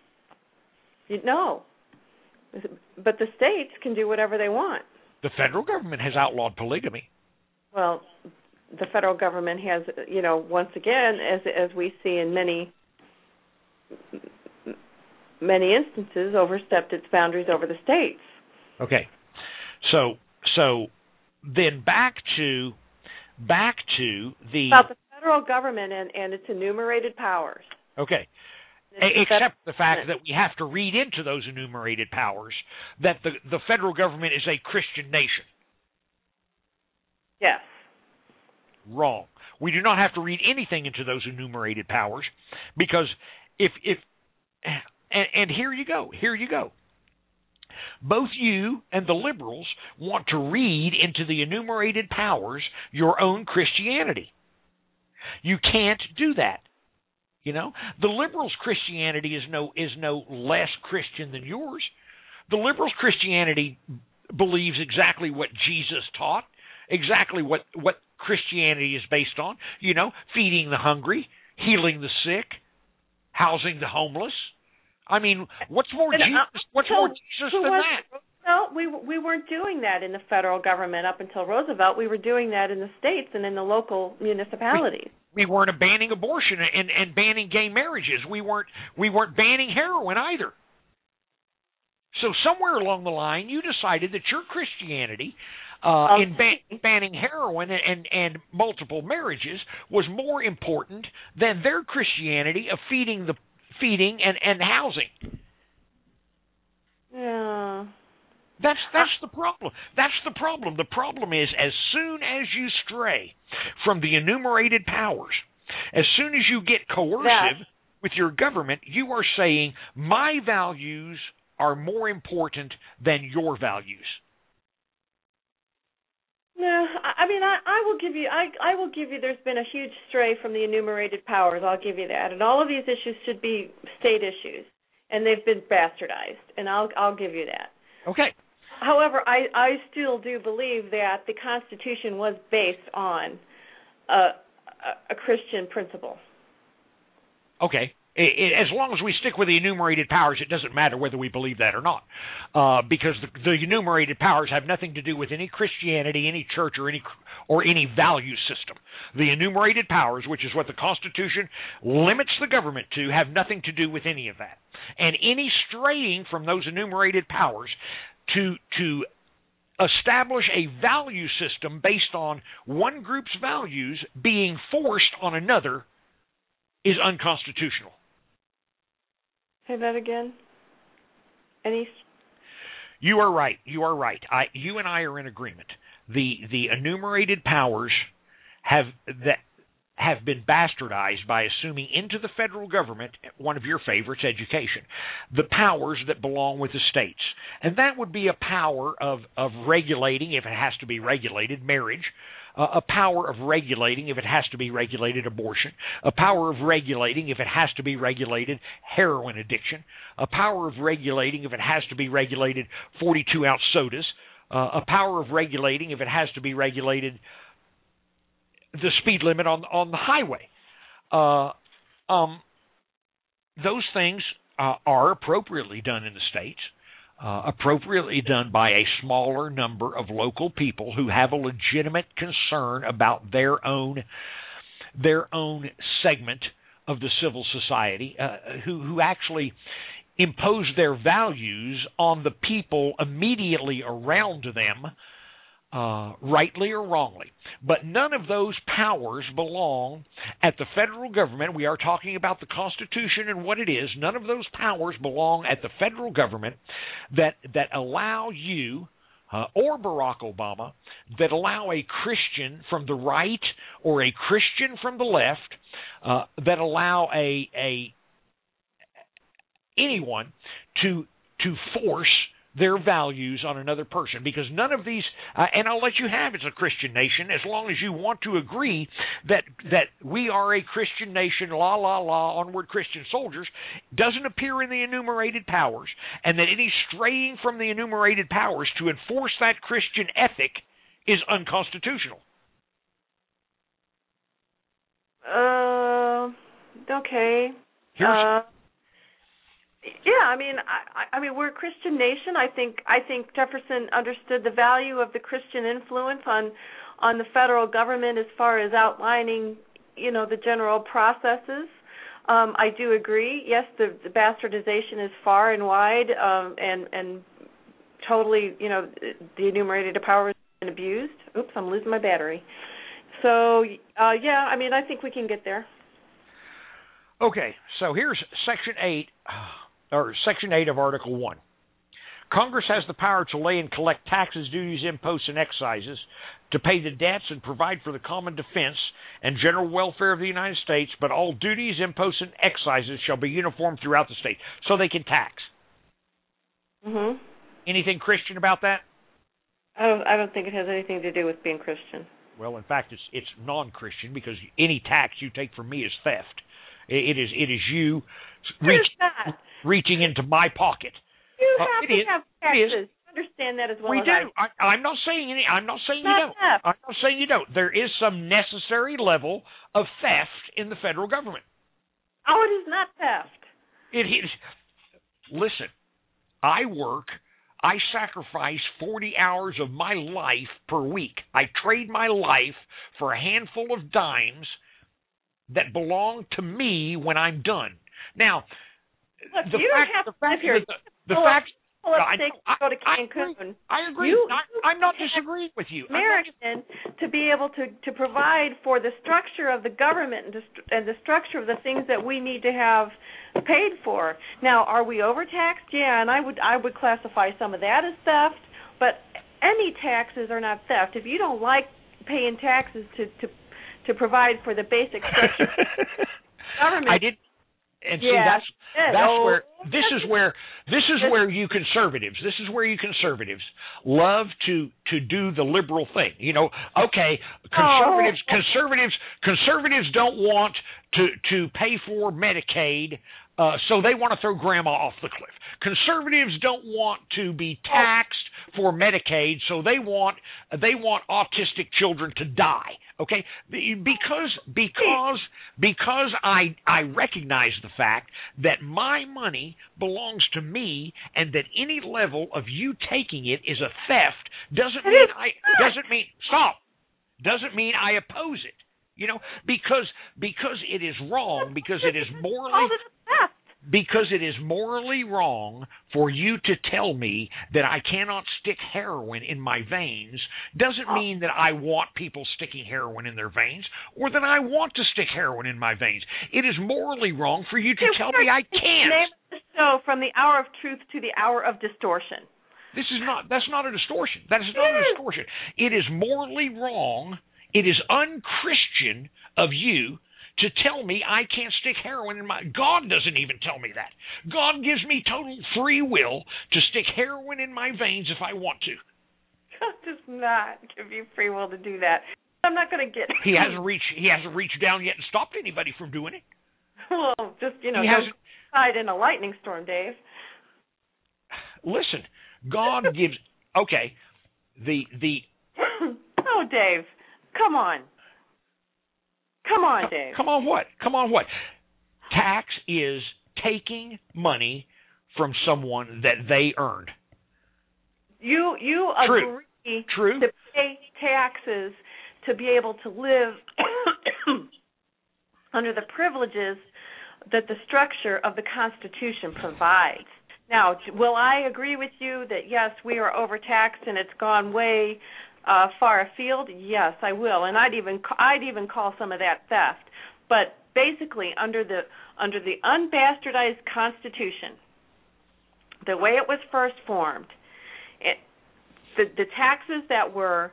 Speaker 7: No. But the states can do whatever they want.
Speaker 6: The federal government has outlawed polygamy.
Speaker 7: Well, the federal government has, once again, as we see in many instances, overstepped its boundaries over the states.
Speaker 6: Okay. So then back to the
Speaker 7: about the federal government and its enumerated powers.
Speaker 6: Okay. Except the fact that we have to read into those enumerated powers that the federal government is a Christian nation.
Speaker 7: Yes.
Speaker 6: Wrong. We do not have to read anything into those enumerated powers, because if here you go. Both you and the liberals want to read into the enumerated powers your own Christianity. You can't do that. The liberals' Christianity is no less Christian than yours. The liberals' Christianity believes exactly what Jesus taught, exactly what Christianity is based on. Feeding the hungry, healing the sick, housing the homeless. I mean, what's more Jesus than that?
Speaker 7: No, we weren't doing that in the federal government up until Roosevelt. We were doing that in the states and in the local municipalities.
Speaker 6: We weren't banning abortion and banning gay marriages. We weren't banning heroin either. So somewhere along the line, you decided that your Christianity in banning heroin and multiple marriages was more important than their Christianity of feeding and housing.
Speaker 7: Yeah.
Speaker 6: That's the problem. That's the problem. The problem is, as soon as you stray from the enumerated powers, as soon as you get coercive with your government, you are saying my values are more important than your values.
Speaker 7: No, I mean, I will give you. There's been a huge stray from the enumerated powers. I'll give you that, and all of these issues should be state issues, and they've been bastardized, and I'll give you that.
Speaker 6: Okay.
Speaker 7: However, I still do believe that the Constitution was based on a Christian principle.
Speaker 6: Okay. As long as we stick with the enumerated powers, it doesn't matter whether we believe that or not, because the enumerated powers have nothing to do with any Christianity, any church, or any value system. The enumerated powers, which is what the Constitution limits the government to, have nothing to do with any of that. And any straying from those enumerated powers to establish a value system based on one group's values being forced on another is unconstitutional.
Speaker 7: Say that again.
Speaker 6: You are right. You and I are in agreement. The enumerated powers have been bastardized by assuming into the federal government, one of your favorites, education, the powers that belong with the states. And that would be a power of regulating, if it has to be regulated, marriage, a power of regulating, if it has to be regulated, abortion, a power of regulating, if it has to be regulated, heroin addiction, a power of regulating, if it has to be regulated, 42-ounce sodas, a power of regulating, if it has to be regulated, the speed limit on the highway. Those things are appropriately done in the states, appropriately done by a smaller number of local people who have a legitimate concern about their own segment of the civil society, who actually impose their values on the people immediately around them rightly or wrongly. But none of those powers belong at the federal government. We are talking about the Constitution and what it is. None of those powers belong at the federal government that allow you or Barack Obama, that allow a Christian from the right or a Christian from the left, that allow anyone to force their values on another person, because none of these, and I'll let you have it's a Christian nation as long as you want to agree that we are a Christian nation, la, la, la, onward Christian soldiers, doesn't appear in the enumerated powers, and that any straying from the enumerated powers to enforce that Christian ethic is unconstitutional.
Speaker 7: Okay. Yeah, I mean, we're a Christian nation. I think Jefferson understood the value of the Christian influence on the federal government as far as outlining, the general processes. I do agree. Yes, the bastardization is far and wide, and totally, the enumerated powers have been abused. Oops, I'm losing my battery. So, yeah, I mean, I think we can get there.
Speaker 6: Okay, so here's Section 8 of Article 1. Congress has the power to lay and collect taxes, duties, imposts, and excises, to pay the debts and provide for the common defense and general welfare of the United States, but all duties, imposts, and excises shall be uniform throughout the state. So they can tax.
Speaker 7: Mm-hmm.
Speaker 6: Anything Christian about that?
Speaker 7: I don't think it has anything to do with being Christian.
Speaker 6: Well, in fact, it's non-Christian, because any tax you take from me is theft. It is you reaching into my pocket.
Speaker 7: You have to have taxes. Understand that as well.
Speaker 6: We
Speaker 7: as
Speaker 6: do. I'm not saying you don't. I'm not saying you don't. There is some necessary level of theft in the federal government.
Speaker 7: Oh, it is not theft.
Speaker 6: It is. Listen, I sacrifice 40 hours of my life per week. I trade my life for a handful of dimes that belong to me when I'm done. Now,
Speaker 7: look, you don't have to live here. Go to Cancun.
Speaker 6: I agree. I'm not disagreeing with you.
Speaker 7: American, to be able to provide for the structure of the government and the structure of the things that we need to have paid for. Now, are we overtaxed? Yeah, and I would classify some of that as theft, but any taxes are not theft. If you don't like paying taxes to provide for the basic structure of government,
Speaker 6: I did. And see, this is where you conservatives love to do the liberal thing. Okay, conservatives don't want to pay for Medicaid, so they want to throw grandma off the cliff. Conservatives don't want to be taxed for Medicaid, so they want autistic children to die. Okay, because I recognize the fact that my money belongs to me, and that any level of you taking it is a theft doesn't mean I oppose it. Because it is wrong, because it is morally wrong for you to tell me that I cannot stick heroin in my veins, doesn't mean that I want people sticking heroin in their veins, or that I want to stick heroin in my veins. It is morally wrong for you to tell me I can't.
Speaker 7: So from the hour of truth to the hour of distortion.
Speaker 6: That's not a distortion. That is not a distortion. It is morally wrong. It is unchristian of you to tell me I can't stick heroin in my... God doesn't even tell me that. God gives me total free will to stick heroin in my veins if I want to.
Speaker 7: God does not give you free will to do that. I'm not going to get...
Speaker 6: He hasn't reached down yet and stopped anybody from doing it.
Speaker 7: Well, just, don't hide in a lightning storm, Dave.
Speaker 6: Listen, God gives... Okay, the...
Speaker 7: Oh, Dave, come on. Come on, Dave.
Speaker 6: Come on what? Tax is taking money from someone that they earned.
Speaker 7: You agree to pay taxes to be able to live under the privileges that the structure of the Constitution provides. Now, will I agree with you that, yes, we are overtaxed and it's gone way far afield, yes, I will, and I'd even call some of that theft. But basically, under the unbastardized Constitution, the way it was first formed, the taxes that were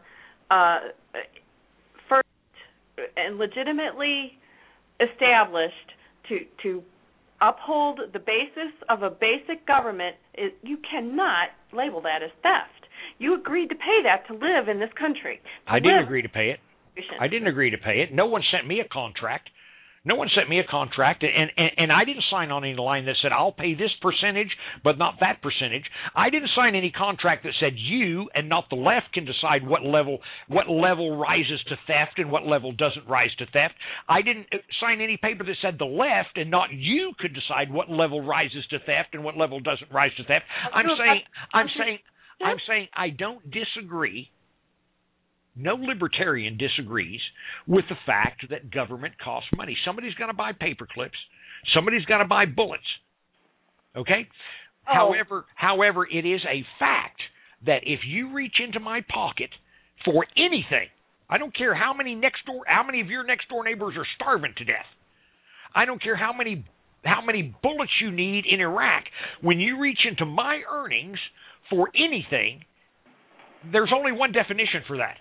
Speaker 7: first and legitimately established to uphold the basis of a basic government, you cannot label that as theft. You agreed to pay that to live in this country.
Speaker 6: I didn't agree to pay it. I didn't agree to pay it. No one sent me a contract. No one sent me a contract, and I didn't sign on any line that said I'll pay this percentage, but not that percentage. I didn't sign any contract that said you and not the left can decide what level rises to theft and what level doesn't rise to theft. I didn't sign any paper that said the left and not you could decide what level rises to theft and what level doesn't rise to theft. I'm saying I don't disagree. No libertarian disagrees with the fact that government costs money. Somebody's got to buy paper clips. Somebody's got to buy bullets. Okay?
Speaker 7: Oh.
Speaker 6: However, it is a fact that if you reach into my pocket for anything, I don't care how many of your next door neighbors are starving to death. I don't care how many bullets you need in Iraq. When you reach into my earnings for anything, there's only one definition for that.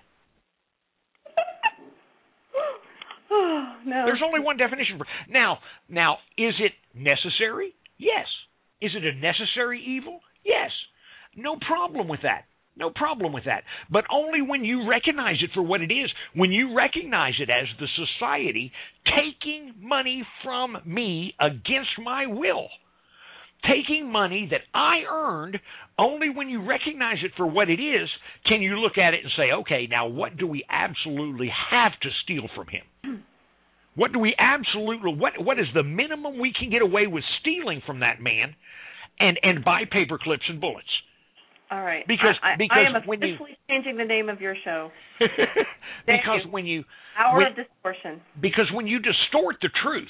Speaker 7: No.
Speaker 6: There's only one definition for now. Is it necessary? Yes. Is it a necessary evil? Yes. No problem with that. No problem with that. But only when you recognize it for what it is. When you recognize it as the society taking money from me against my will. Taking money that I earned, only when you recognize it for what it is can you look at it and say, okay, now what do we absolutely have to steal from him? What do we absolutely, what is the minimum we can get away with stealing from that man and buy paper clips and bullets?
Speaker 7: All right.
Speaker 6: Because
Speaker 7: I am officially changing the name of your show.
Speaker 6: Because when you
Speaker 7: Hour of Distortion.
Speaker 6: Because when you distort the truth,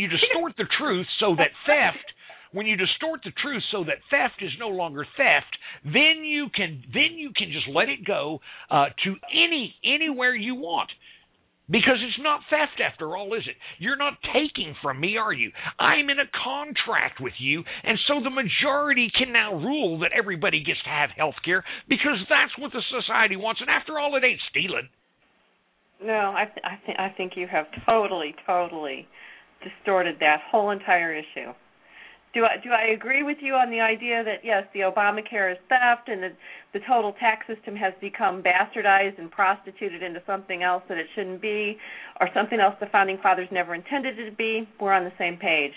Speaker 6: so that theft when you distort the truth so that theft is no longer theft, then you can just let it go to anywhere you want. Because it's not theft after all, is it? You're not taking from me, are you? I'm in a contract with you, and so the majority can now rule that everybody gets to have health care because that's what the society wants, and after all, it ain't stealing.
Speaker 7: No, I think you have totally distorted that whole entire issue. Do I agree with you on the idea that, yes, the Obamacare is theft and the total tax system has become bastardized and prostituted into something else that it shouldn't be, or something else the Founding Fathers never intended it to be? We're on the same page.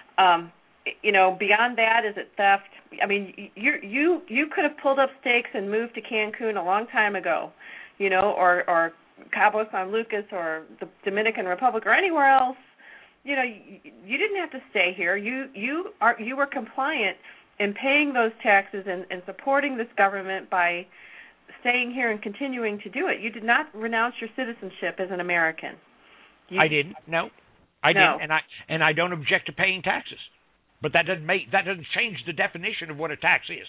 Speaker 7: Beyond that, is it theft? I mean, you could have pulled up stakes and moved to Cancun a long time ago, or Cabo San Lucas or the Dominican Republic or anywhere else. You didn't have to stay here. You were compliant in paying those taxes and supporting this government by staying here and continuing to do it. You did not renounce your citizenship as an American.
Speaker 6: I didn't. No, I didn't, and I don't object to paying taxes. But that doesn't change the definition of what a tax is.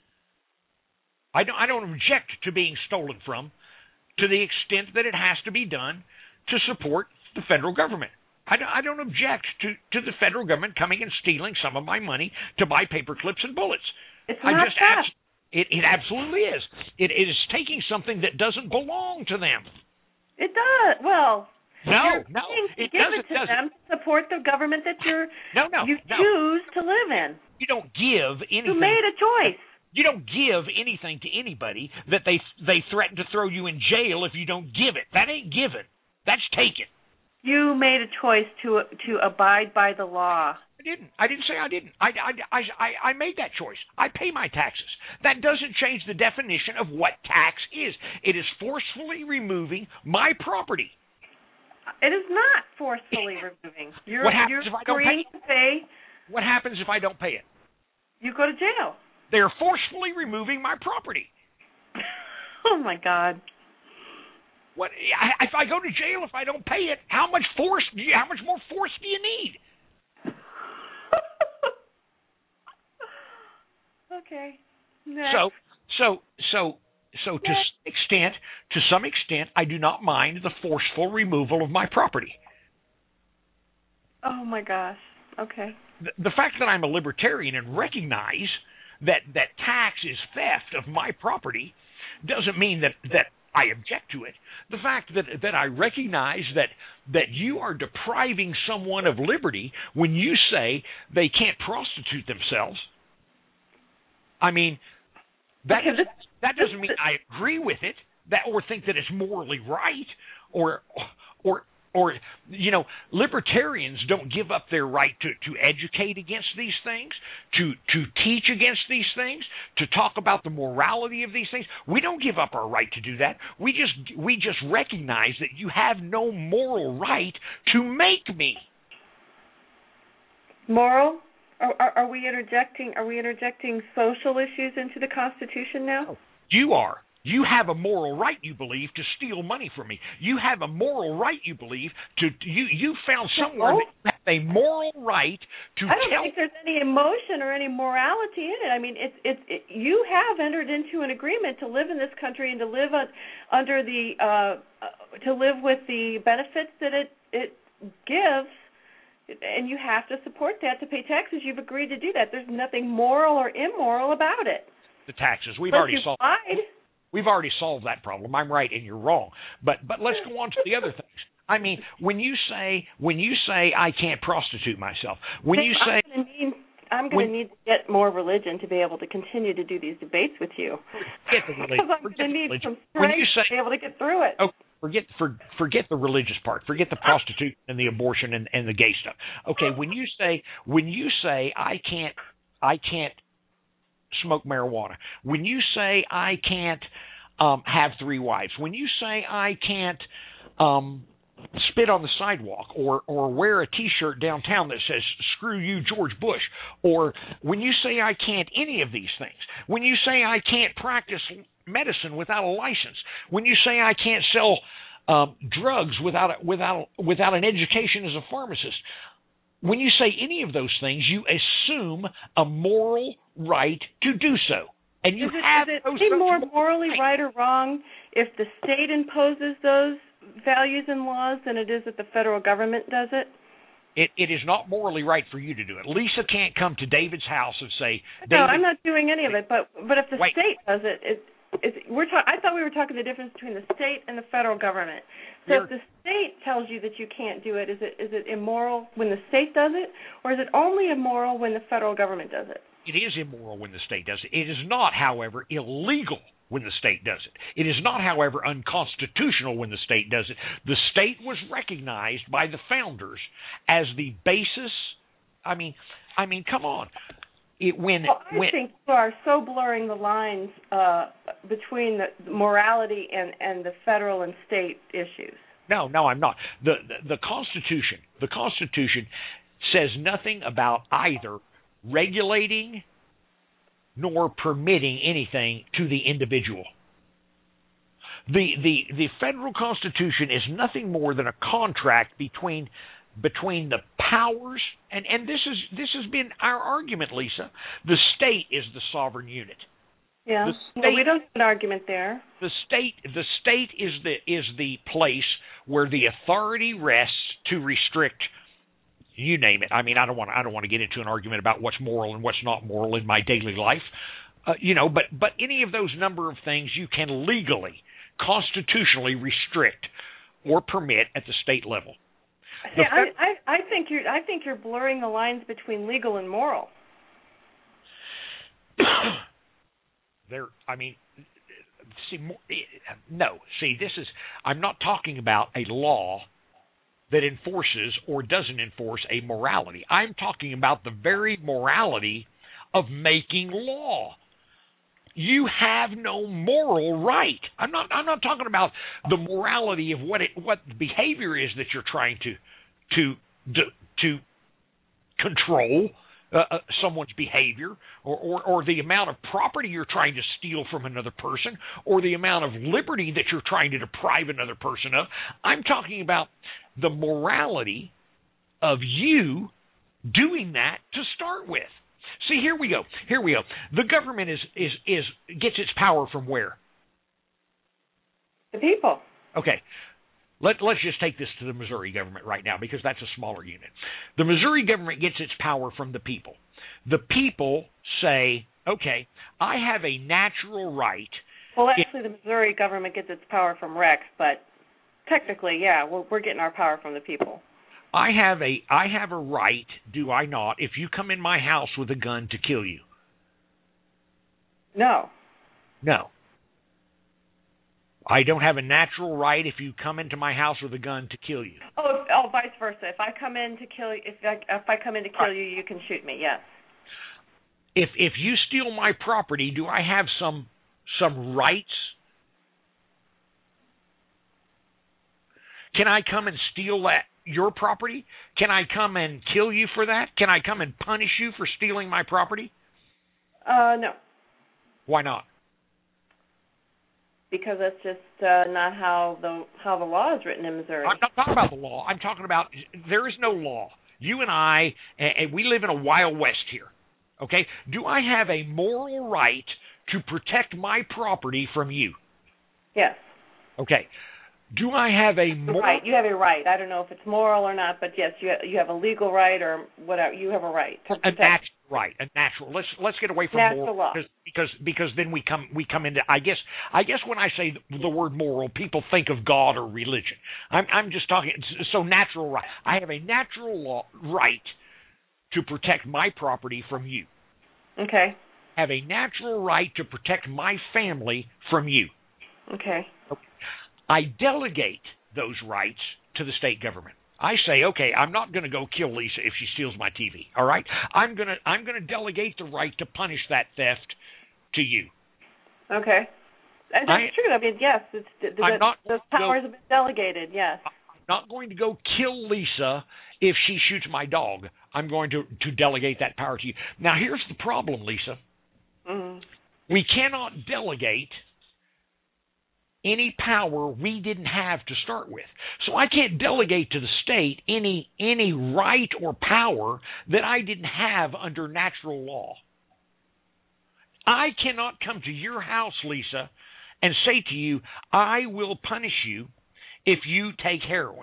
Speaker 6: I don't object to being stolen from, to the extent that it has to be done to support the federal government. I don't object to the federal government coming and stealing some of my money to buy paper clips and bullets.
Speaker 7: It's not theft.
Speaker 6: It absolutely is. It is taking something that doesn't belong to them.
Speaker 7: It does. Well,
Speaker 6: no,
Speaker 7: it doesn't. Give it to them to support the government that you choose to live in.
Speaker 6: You don't give anything.
Speaker 7: You made a choice.
Speaker 6: You don't give anything to anybody that they threaten to throw you in jail if you don't give it. That ain't given. That's taken.
Speaker 7: You made a choice to abide by the law.
Speaker 6: I didn't say I didn't. I made that choice. I pay my taxes. That doesn't change the definition of what tax is. It is forcefully removing my property.
Speaker 7: It is not forcefully removing.
Speaker 6: What happens if I don't pay
Speaker 7: it?
Speaker 6: What happens if I don't pay it?
Speaker 7: You go to jail.
Speaker 6: They're forcefully removing my property.
Speaker 7: Oh, my God.
Speaker 6: What if I go to jail if I don't pay it? How much more force do you need?
Speaker 7: Okay. Next.
Speaker 6: So So to some extent, I do not mind the forceful removal of my property.
Speaker 7: Oh my gosh. Okay.
Speaker 6: The fact that I'm a libertarian and recognize that tax is theft of my property doesn't mean that I object to it. The fact that I recognize that you are depriving someone of liberty when you say they can't prostitute themselves, I mean, that doesn't mean I agree with it, or think that it's morally right, or libertarians don't give up their right to educate against these things, to teach against these things, to talk about the morality of these things. We don't give up our right to do that. We just recognize that you have no moral right to make me.
Speaker 7: Moral? Are we interjecting? Are we interjecting social issues into the Constitution now?
Speaker 6: You are. You have a moral right, you believe, to steal money from me. You have a moral right, you believe, you found somewhere that you have a moral right to tell.
Speaker 7: I don't think there's any emotion or any morality in it. I mean, you have entered into an agreement to live in this country and to live under the to live with the benefits that it gives, and you have to support that to pay taxes. You've agreed to do that. There's nothing moral or immoral about it.
Speaker 6: The taxes. We've already solved that problem. I'm right and you're wrong. But let's go on to the other things. I mean, when you say I can't prostitute myself,
Speaker 7: I'm going to need to get more religion to be able to continue to do these debates with you.
Speaker 6: Forget the religion.
Speaker 7: Because I'm going to need some strength to be able to get through it.
Speaker 6: Oh, forget the religious part. Forget the prostitution and the abortion and the gay stuff. Okay, when you say I can't smoke marijuana, when you say I can't have 3 wives, when you say I can't spit on the sidewalk or wear a T-shirt downtown that says "Screw you, George Bush," or when you say I can't any of these things, when you say I can't practice medicine without a license, when you say I can't sell drugs without an education as a pharmacist, when you say any of those things, you assume a moral right to do so. And you
Speaker 7: is it more morally right or wrong if the state imposes those values and laws than it is that the federal government does it?
Speaker 6: It is not morally right for you to do it. Lisa can't come to David's house and say,
Speaker 7: "No, I'm not doing any of it." But if the state does it, I thought we were talking the difference between the state and the federal government. So if the state tells you that you can't do it, is it immoral when the state does it, or is it only immoral when the federal government does it?
Speaker 6: It is immoral when the state does it. It is not, however, illegal when the state does it. It is not, however, unconstitutional when the state does it. The state was recognized by the founders as the basis. I mean, come on. I think
Speaker 7: you are so blurring the lines between the morality and the federal and state issues.
Speaker 6: No, I'm not. The Constitution says nothing about either regulating nor permitting anything to the individual. The federal Constitution is nothing more than a contract between the powers, and this has been our argument, Lisa. The state is the sovereign unit.
Speaker 7: Yeah, we don't have an argument there.
Speaker 6: The state is the place where the authority rests to restrict. You name it. I mean, I don't want to get into an argument about what's moral and what's not moral in my daily life, But any of those number of things you can legally, constitutionally restrict or permit at the state level.
Speaker 7: I think you're blurring the lines between legal and moral. I'm not talking about a law that enforces or doesn't enforce a morality. I'm talking about the very morality of making law. You have no moral right. I'm not talking about the morality of what the behavior is that you're trying to control someone's behavior, or the amount of property you're trying to steal from another person, or the amount of liberty that you're trying to deprive another person of. I'm talking about the morality of you doing that to start with. See, here we go. The government gets its power from where? The people.
Speaker 6: Okay. Let's just take this to the Missouri government right now because that's a smaller unit. The Missouri government gets its power from the people. The people say, okay, I have a natural right.
Speaker 7: Well, actually, the Missouri government gets its power from Rex, but technically, yeah, we're getting our power from the people.
Speaker 6: I have a right, do I not, if you come in my house with a gun to kill you?
Speaker 7: No.
Speaker 6: No. I don't have a natural right if you come into my house with a gun to kill you.
Speaker 7: Oh, vice versa. If I come in to kill you, if I come in to kill you, you can shoot me. Yes.
Speaker 6: If you steal my property, do I have some rights? Can I come and steal your property? Can I come and kill you for that? Can I come and punish you for stealing my property?
Speaker 7: No.
Speaker 6: Why not?
Speaker 7: Because that's just not how the law is written in Missouri.
Speaker 6: I'm not talking about the law. I'm talking about there is no law. You and I, and we live in a Wild West here. Okay? Do I have a moral right to protect my property from you?
Speaker 7: Yes.
Speaker 6: Okay. Do I have a moral
Speaker 7: right? You have a right. I don't know if it's moral or not, but yes, you have a legal right or whatever. You have a right to protect.
Speaker 6: A natural right, a natural. Let's get away from
Speaker 7: natural
Speaker 6: moral
Speaker 7: law.
Speaker 6: because then we come into. I guess when I say the word moral, people think of God or religion. I'm just talking. So natural right. I have a natural right to protect my property from you.
Speaker 7: Okay.
Speaker 6: Have a natural right to protect my family from you.
Speaker 7: Okay.
Speaker 6: I delegate those rights to the state government. I say, okay, I'm not going to go kill Lisa if she steals my TV. All right, I'm going to delegate the right to punish that theft to you.
Speaker 7: Okay, and that's true. I mean, yes, those powers have been delegated. Yes.
Speaker 6: I'm not going to go kill Lisa if she shoots my dog. I'm going to delegate that power to you. Now, here's the problem, Lisa.
Speaker 7: Mm-hmm.
Speaker 6: We cannot delegate any power we didn't have to start with. So I can't delegate to the state any right or power that I didn't have under natural law. I cannot come to your house, Lisa, and say to you, I will punish you if you take heroin.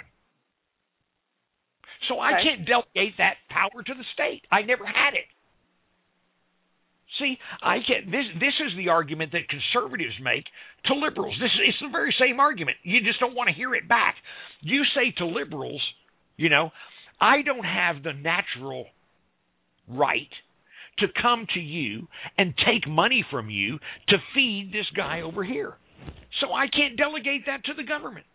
Speaker 6: So I can't delegate that power to the state. I never had it. See, this is the argument that conservatives make to liberals. It's the very same argument. You just don't want to hear it back. You say to liberals, I don't have the natural right to come to you and take money from you to feed this guy over here. So I can't delegate that to the government.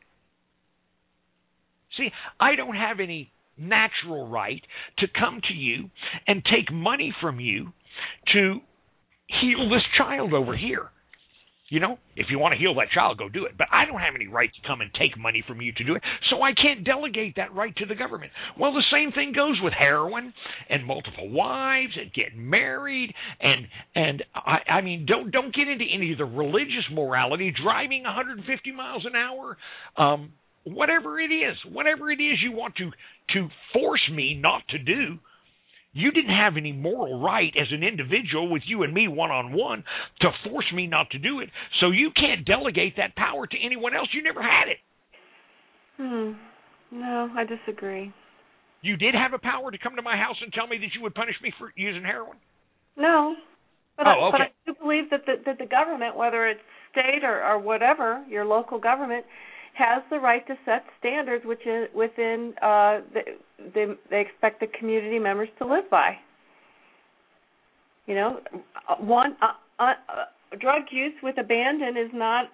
Speaker 6: See, I don't have any natural right to come to you and take money from you to heal this child over here. If you want to heal that child, go do it. But I don't have any right to come and take money from you to do it, so I can't delegate that right to the government. Well, the same thing goes with heroin and multiple wives and getting married and I mean, don't get into any of the religious morality, driving 150 miles an hour, whatever it is you want to force me not to do. You didn't have any moral right as an individual with you and me one-on-one to force me not to do it, so you can't delegate that power to anyone else. You never had it.
Speaker 7: No, I disagree.
Speaker 6: You did have a power to come to my house and tell me that you would punish me for using heroin?
Speaker 7: No. But
Speaker 6: okay.
Speaker 7: I do believe that the government, whether it's state or whatever, your local government, has the right to set standards within they expect the community members to live by. Drug use with abandon is not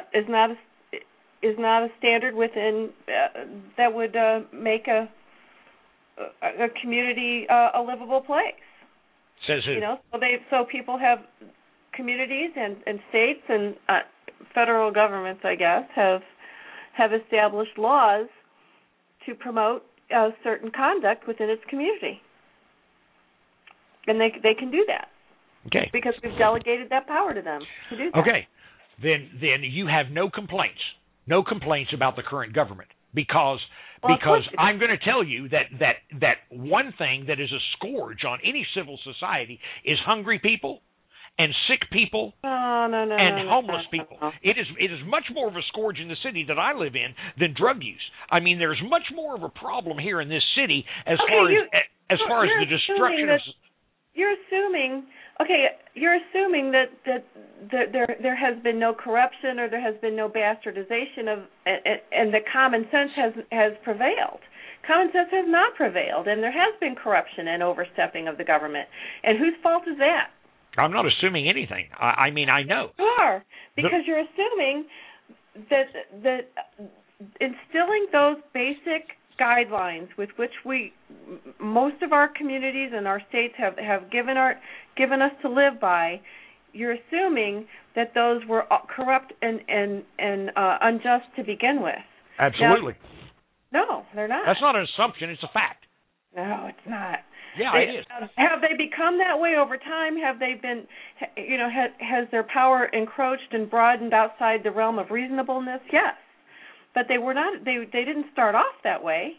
Speaker 7: a standard within that would make a community a livable place.
Speaker 6: Says who?
Speaker 7: So people have communities and states and federal governments, I guess, have established laws to promote certain conduct within its community. And they can do that.
Speaker 6: Okay.
Speaker 7: Because we've delegated that power to them to do that.
Speaker 6: Okay. Then you have no complaints about the current government because I'm going to tell you that one thing that is a scourge on any civil society is hungry people and sick people and homeless people. It is much more of a scourge in the city that I live in than drug use. I mean, there's much more of a problem here in this city as far as the destruction of.
Speaker 7: You're assuming that there has been no corruption or there has been no bastardization of, and that common sense has prevailed. Common sense has not prevailed, and there has been corruption and overstepping of the government. And whose fault is that?
Speaker 6: I'm not assuming anything. I mean, I know.
Speaker 7: You are, because you're assuming that instilling those basic guidelines with which most of our communities and our states have given us to live by, you're assuming that those were corrupt and unjust to begin with.
Speaker 6: Absolutely.
Speaker 7: Now, no, they're not.
Speaker 6: That's not an assumption. It's a fact.
Speaker 7: No, it's not.
Speaker 6: Yeah, it is.
Speaker 7: Have they become that way over time? Have they been, has their power encroached and broadened outside the realm of reasonableness? Yes, but they were not. They didn't start off that way,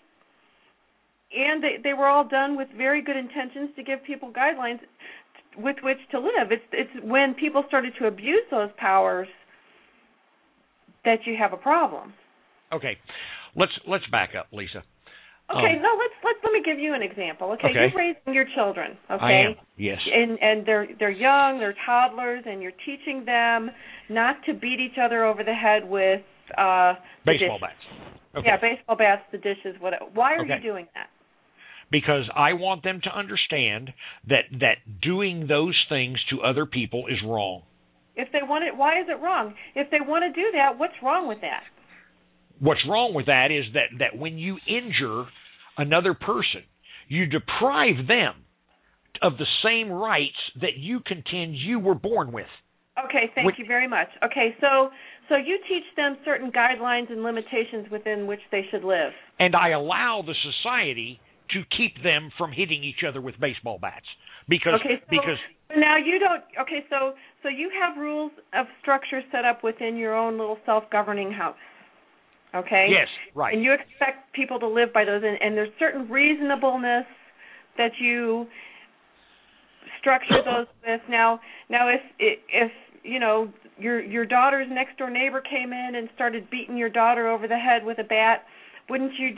Speaker 7: and they were all done with very good intentions to give people guidelines with which to live. It's when people started to abuse those powers that you have a problem.
Speaker 6: Okay, let's back up, Lisa.
Speaker 7: Okay, let me give you an example. Okay, you're raising your children. Okay,
Speaker 6: I am. Yes.
Speaker 7: And they're young, they're toddlers, and you're teaching them not to beat each other over the head with
Speaker 6: baseball bats. Okay.
Speaker 7: Yeah, baseball bats, the dishes, whatever. Why are you doing that?
Speaker 6: Because I want them to understand that doing those things to other people is wrong.
Speaker 7: If they want it, why is it wrong? If they want to do that, what's wrong with that?
Speaker 6: What's wrong with that is that when you injure another person, you deprive them of the same rights that you contend you were born with.
Speaker 7: Okay, thank you very much. Okay, so you teach them certain guidelines and limitations within which they should live.
Speaker 6: And I allow the society to keep them from hitting each other with baseball bats. Because
Speaker 7: now you don't. Okay, so you have rules of structure set up within your own little self-governing house. Okay?
Speaker 6: Yes, right.
Speaker 7: And you expect people to live by those, and there's certain reasonableness that you structure those with. Now, if your daughter's next door neighbor came in and started beating your daughter over the head with a bat, wouldn't you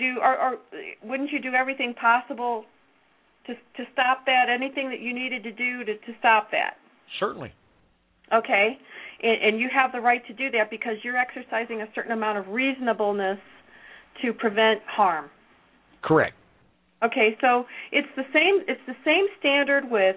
Speaker 7: do everything possible to stop that? Anything that you needed to do to stop that?
Speaker 6: Certainly. Okay.
Speaker 7: And you have the right to do that because you're exercising a certain amount of reasonableness to prevent harm.
Speaker 6: Correct.
Speaker 7: Okay, so it's the same standard with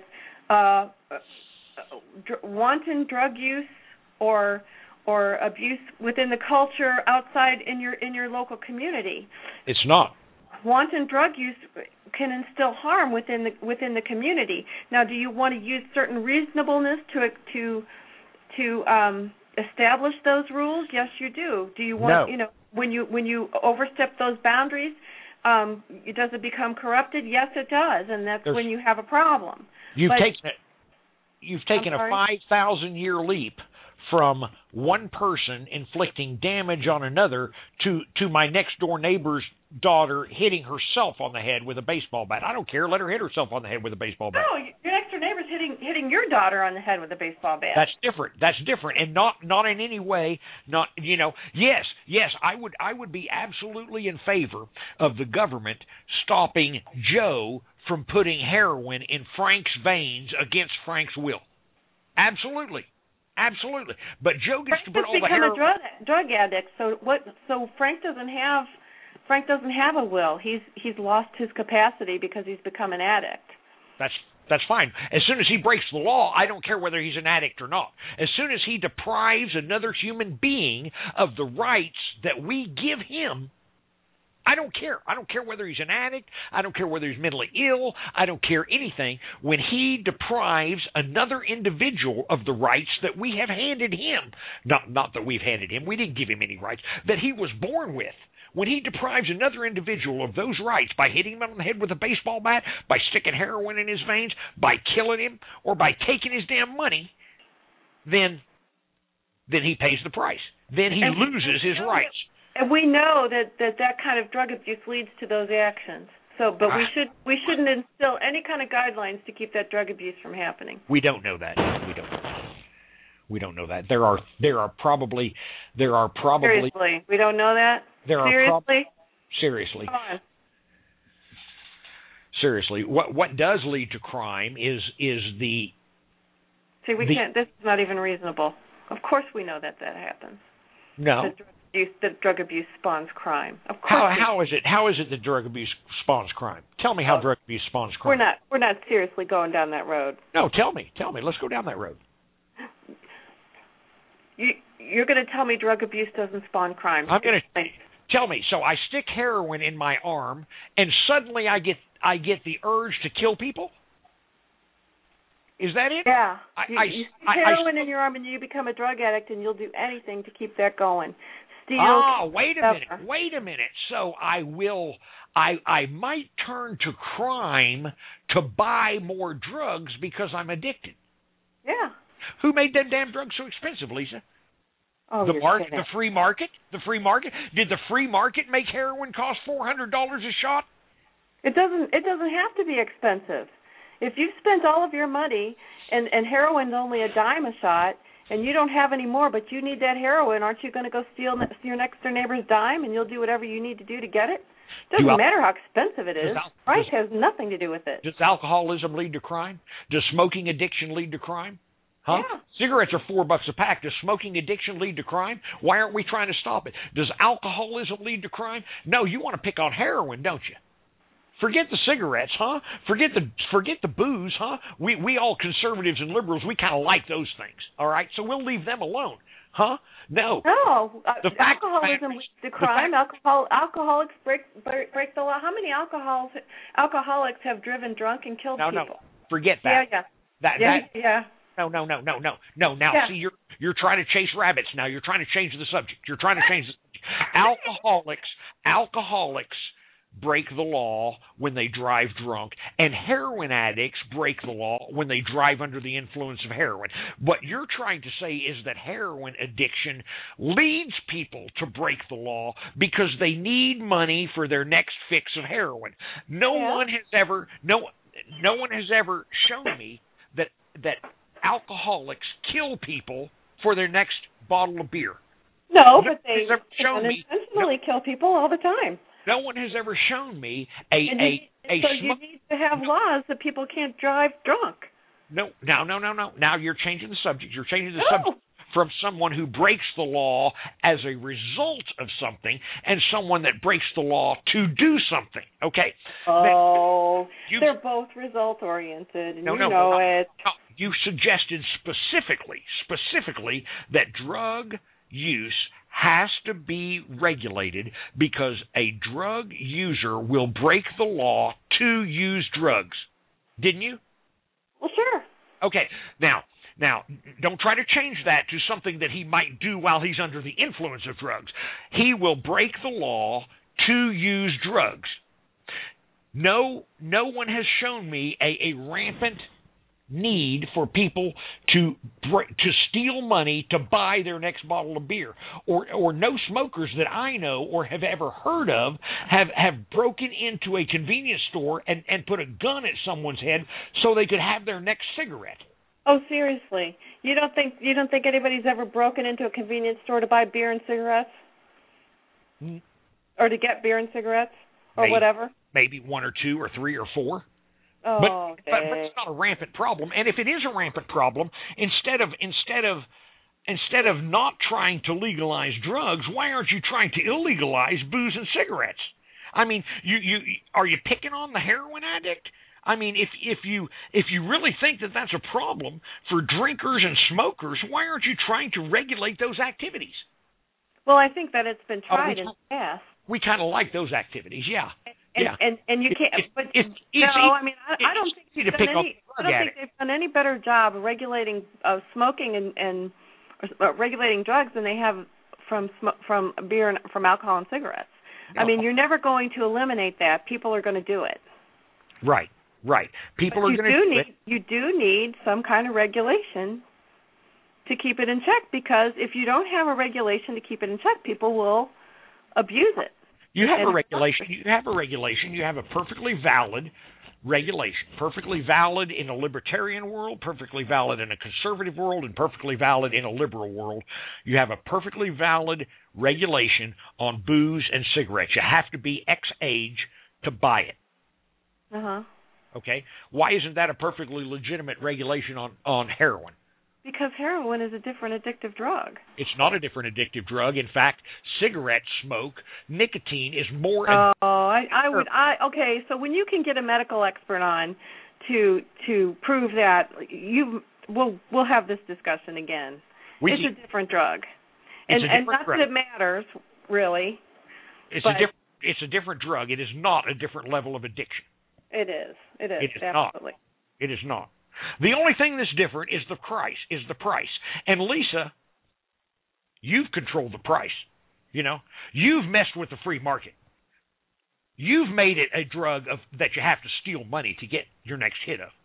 Speaker 7: wanton drug use or abuse within the culture outside in your local community.
Speaker 6: It's not.
Speaker 7: Wanton drug use can instill harm within the community. Now, do you want to use certain reasonableness to establish those rules? Yes, you do. Do you want when you overstep those boundaries, does it become corrupted? Yes, it does, and that's when you have a problem. You've
Speaker 6: taken a 5,000-year leap from one person inflicting damage on another to my next door neighbor's daughter hitting herself on the head with a baseball bat. I don't care. Let her hit herself on the head with a baseball bat.
Speaker 7: No, your next door neighbor's hitting your daughter on the head with a baseball bat.
Speaker 6: That's different, and not in any way. Yes. I would be absolutely in favor of the government stopping Joe from putting heroin in Frank's veins against Frank's will. Absolutely. But Joe gets to put all the heroin.
Speaker 7: Frank has become a drug addict. So Frank doesn't have a will. He's lost his capacity because he's become an addict.
Speaker 6: That's fine. As soon as he breaks the law, I don't care whether he's an addict or not. As soon as he deprives another human being of the rights that we give him, I don't care. I don't care whether he's an addict. I don't care whether he's mentally ill. I don't care anything. When he deprives another individual of the rights that we have handed him, not that we've handed him, we didn't give him any rights, that he was born with. When he deprives another individual of those rights by hitting him on the head with a baseball bat, by sticking heroin in his veins, by killing him, or by taking his damn money, then he pays the price. Then he loses his rights.
Speaker 7: And we know that kind of drug abuse leads to those actions. So, but we shouldn't instill any kind of guidelines to keep that drug abuse from happening.
Speaker 6: We don't know that. We don't know that. There are probably.
Speaker 7: Seriously, we don't know that.
Speaker 6: Seriously.
Speaker 7: Come on.
Speaker 6: Seriously, what does lead to crime is the.
Speaker 7: See, we can't. This is not even reasonable. Of course, we know that happens.
Speaker 6: No.
Speaker 7: That drug abuse spawns crime. Of course.
Speaker 6: How is it? How is it that drug abuse spawns crime? Tell me how drug abuse spawns crime.
Speaker 7: We're not seriously going down that road.
Speaker 6: No, tell me. Let's go down that road.
Speaker 7: You're going to tell me drug abuse doesn't spawn crime?
Speaker 6: I'm going to tell me. So I stick heroin in my arm, and suddenly I get the urge to kill people. Is that it?
Speaker 7: Yeah. You stick heroin in your arm, and you become a drug addict, and you'll do anything to keep that going. Steal.
Speaker 6: Oh, wait a minute. So I might turn to crime to buy more drugs because I'm addicted.
Speaker 7: Yeah.
Speaker 6: Who made them damn drugs so expensive, Lisa?
Speaker 7: Oh,
Speaker 6: the free market? The free market? Did the free market make heroin cost $400 a shot?
Speaker 7: It doesn't have to be expensive. If you've spent all of your money and heroin's only a dime a shot, and you don't have any more, but you need that heroin, aren't you going to go steal your next door neighbor's dime, and you'll do whatever you need to do to get it? Doesn't matter how expensive it is. Price has nothing to do with it.
Speaker 6: Does alcoholism lead to crime? Does smoking addiction lead to crime? Huh?
Speaker 7: Yeah.
Speaker 6: Cigarettes are $4 a pack. Does smoking addiction lead to crime? Why aren't we trying to stop it? Does alcoholism lead to crime? No, you want to pick on heroin, don't you? Forget the cigarettes, huh? Forget the booze, huh? We all conservatives and liberals, we kind of like those things, all right? So we'll leave them alone, huh? No.
Speaker 7: No. Alcoholism leads to crime. Alcoholics break the law. How many alcoholics have driven drunk and killed people?
Speaker 6: No. Forget that.
Speaker 7: Yeah.
Speaker 6: No. Now, see, you're trying to chase rabbits now. You're trying to change the subject. Alcoholics break the law when they drive drunk, and heroin addicts break the law when they drive under the influence of heroin. What you're trying to say is that heroin addiction leads people to break the law because they need money for their next fix of heroin. No one has ever shown me that alcoholics kill people for their next bottle of beer.
Speaker 7: No, but they unintentionally kill people all the time.
Speaker 6: No one has ever shown me
Speaker 7: So you need to have laws that people can't drive drunk.
Speaker 6: No. Now you're changing the subject. You're changing the subject from someone who breaks the law as a result of something and someone that breaks the law to do something. Okay?
Speaker 7: Oh, they're both result-oriented, and you know it.
Speaker 6: No, you suggested specifically that drug use has to be regulated because a drug user will break the law to use drugs. Didn't you?
Speaker 7: Well, sure.
Speaker 6: Okay. Now, don't try to change that to something that he might do while he's under the influence of drugs. He will break the law to use drugs. No one has shown me a rampant need for people to steal money to buy their next bottle of beer, or no smokers that I know or have ever heard of have broken into a convenience store and put a gun at someone's head so they could have their next cigarette.
Speaker 7: Oh, seriously? You don't think anybody's ever broken into a convenience store to buy beer and cigarettes? Or to get beer and cigarettes? Or whatever?
Speaker 6: Maybe one or two or three or four.
Speaker 7: Oh,
Speaker 6: but it's not a rampant problem. And if it is a rampant problem, instead of not trying to legalize drugs, why aren't you trying to illegalize booze and cigarettes? I mean, are you picking on the heroin addict? I mean, if you really think that that's a problem for drinkers and smokers, why aren't you trying to regulate those activities?
Speaker 7: Well, I think that it's been tried in the past.
Speaker 6: We kind of like those activities, yeah.
Speaker 7: And you can't. I don't think they've done any better job regulating smoking and regulating drugs than they have from beer and from alcohol and cigarettes. No. I mean, you're never going to eliminate that. People are going to do it.
Speaker 6: Right. People are going to do it.
Speaker 7: You do need some kind of regulation to keep it in check, because if you don't have a regulation to keep it in check, people will abuse it.
Speaker 6: You have a regulation. You have a regulation. You have a perfectly valid regulation, perfectly valid in a libertarian world, perfectly valid in a conservative world, and perfectly valid in a liberal world. You have a perfectly valid regulation on booze and cigarettes. You have to be X age to buy it.
Speaker 7: Uh-huh.
Speaker 6: Okay? Why isn't that a perfectly legitimate regulation on heroin?
Speaker 7: Because heroin is a different addictive drug.
Speaker 6: It's not a different addictive drug. In fact, cigarette smoke, nicotine is more.
Speaker 7: Okay. So when you can get a medical expert on to prove that, we'll have this discussion again. It's a different drug, and not that it matters really.
Speaker 6: It's a different drug. It is not a different level of addiction.
Speaker 7: It is. It is.
Speaker 6: It is
Speaker 7: absolutely.
Speaker 6: not. It is not. The only thing that's different is the price. And Lisa, you've controlled the price. You know, you've messed with the free market. You've made it a drug that you have to steal money to get your next hit of.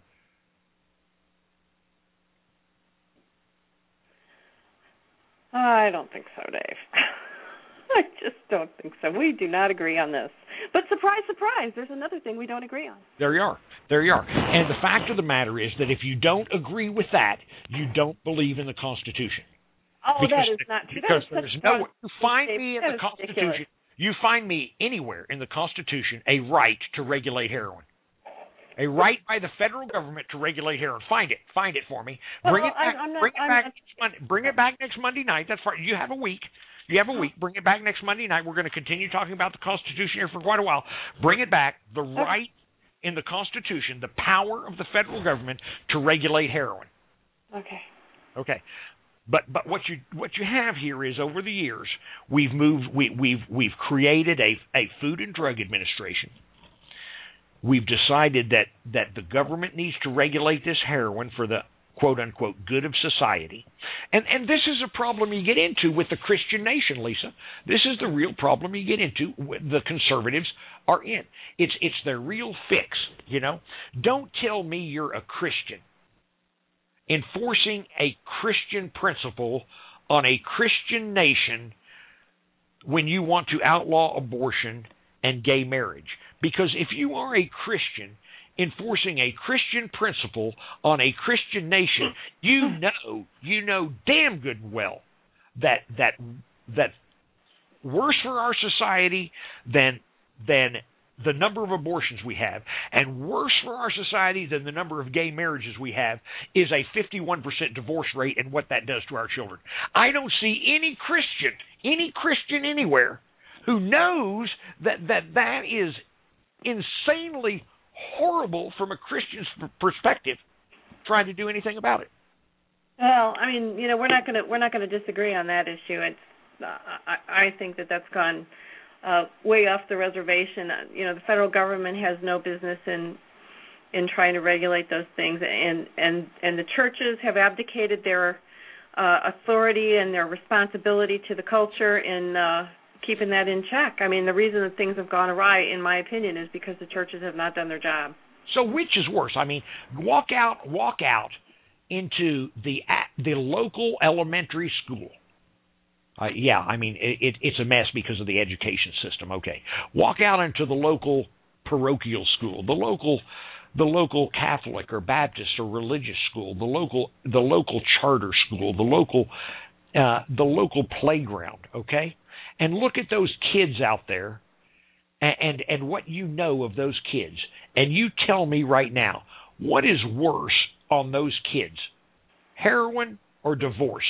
Speaker 7: I don't think so, Dave. I just don't think so. We do not agree on this. But surprise, surprise, there's another thing we don't agree on.
Speaker 6: There you are. And the fact of the matter is that if you don't agree with that, you don't believe in the Constitution.
Speaker 7: Oh, that is not true.
Speaker 6: Because there's no... You find me in the Constitution... You find me anywhere in the Constitution a right to regulate heroin. A right by the federal government to regulate heroin. Find it for me. Bring it back next Monday night. That's fine. You have a week. Bring it back next Monday night. We're going to continue talking about the Constitution here for quite a while. Bring it back. The right in the Constitution, the power of the federal government to regulate heroin. Okay. But what you have here is over the years we've created a Food and Drug Administration. We've decided that the government needs to regulate this heroin for the quote-unquote good of society. And this is a problem you get into with the Christian nation, Lisa. This is the real problem you get into the conservatives are in. It's their real fix, you know. Don't tell me you're a Christian enforcing a Christian principle on a Christian nation when you want to outlaw abortion and gay marriage. Because if you are a Christian enforcing a Christian principle on a Christian nation, you know damn good and well that worse for our society than the number of abortions we have, and worse for our society than the number of gay marriages we have, is a 51% divorce rate and what that does to our children. I don't see any Christian anywhere who knows that is insanely horrible from a Christian's perspective, trying to do anything about it.
Speaker 7: Well, I mean, you know, we're not going to disagree on that issue. It's I think that's gone way off the reservation. You know, the federal government has no business in trying to regulate those things, and the churches have abdicated their authority and their responsibility to the culture in keeping that in check. I mean, the reason that things have gone awry, in my opinion, is because the churches have not done their job.
Speaker 6: So which is worse? I mean, walk out into the local elementary school. I mean, it's a mess because of the education system. Okay, walk out into the local parochial school, the local Catholic or Baptist or religious school, the local charter school, the local playground. Okay, and look at those kids out there, and what you know of those kids, and you tell me right now, what is worse on those kids, heroin or divorce?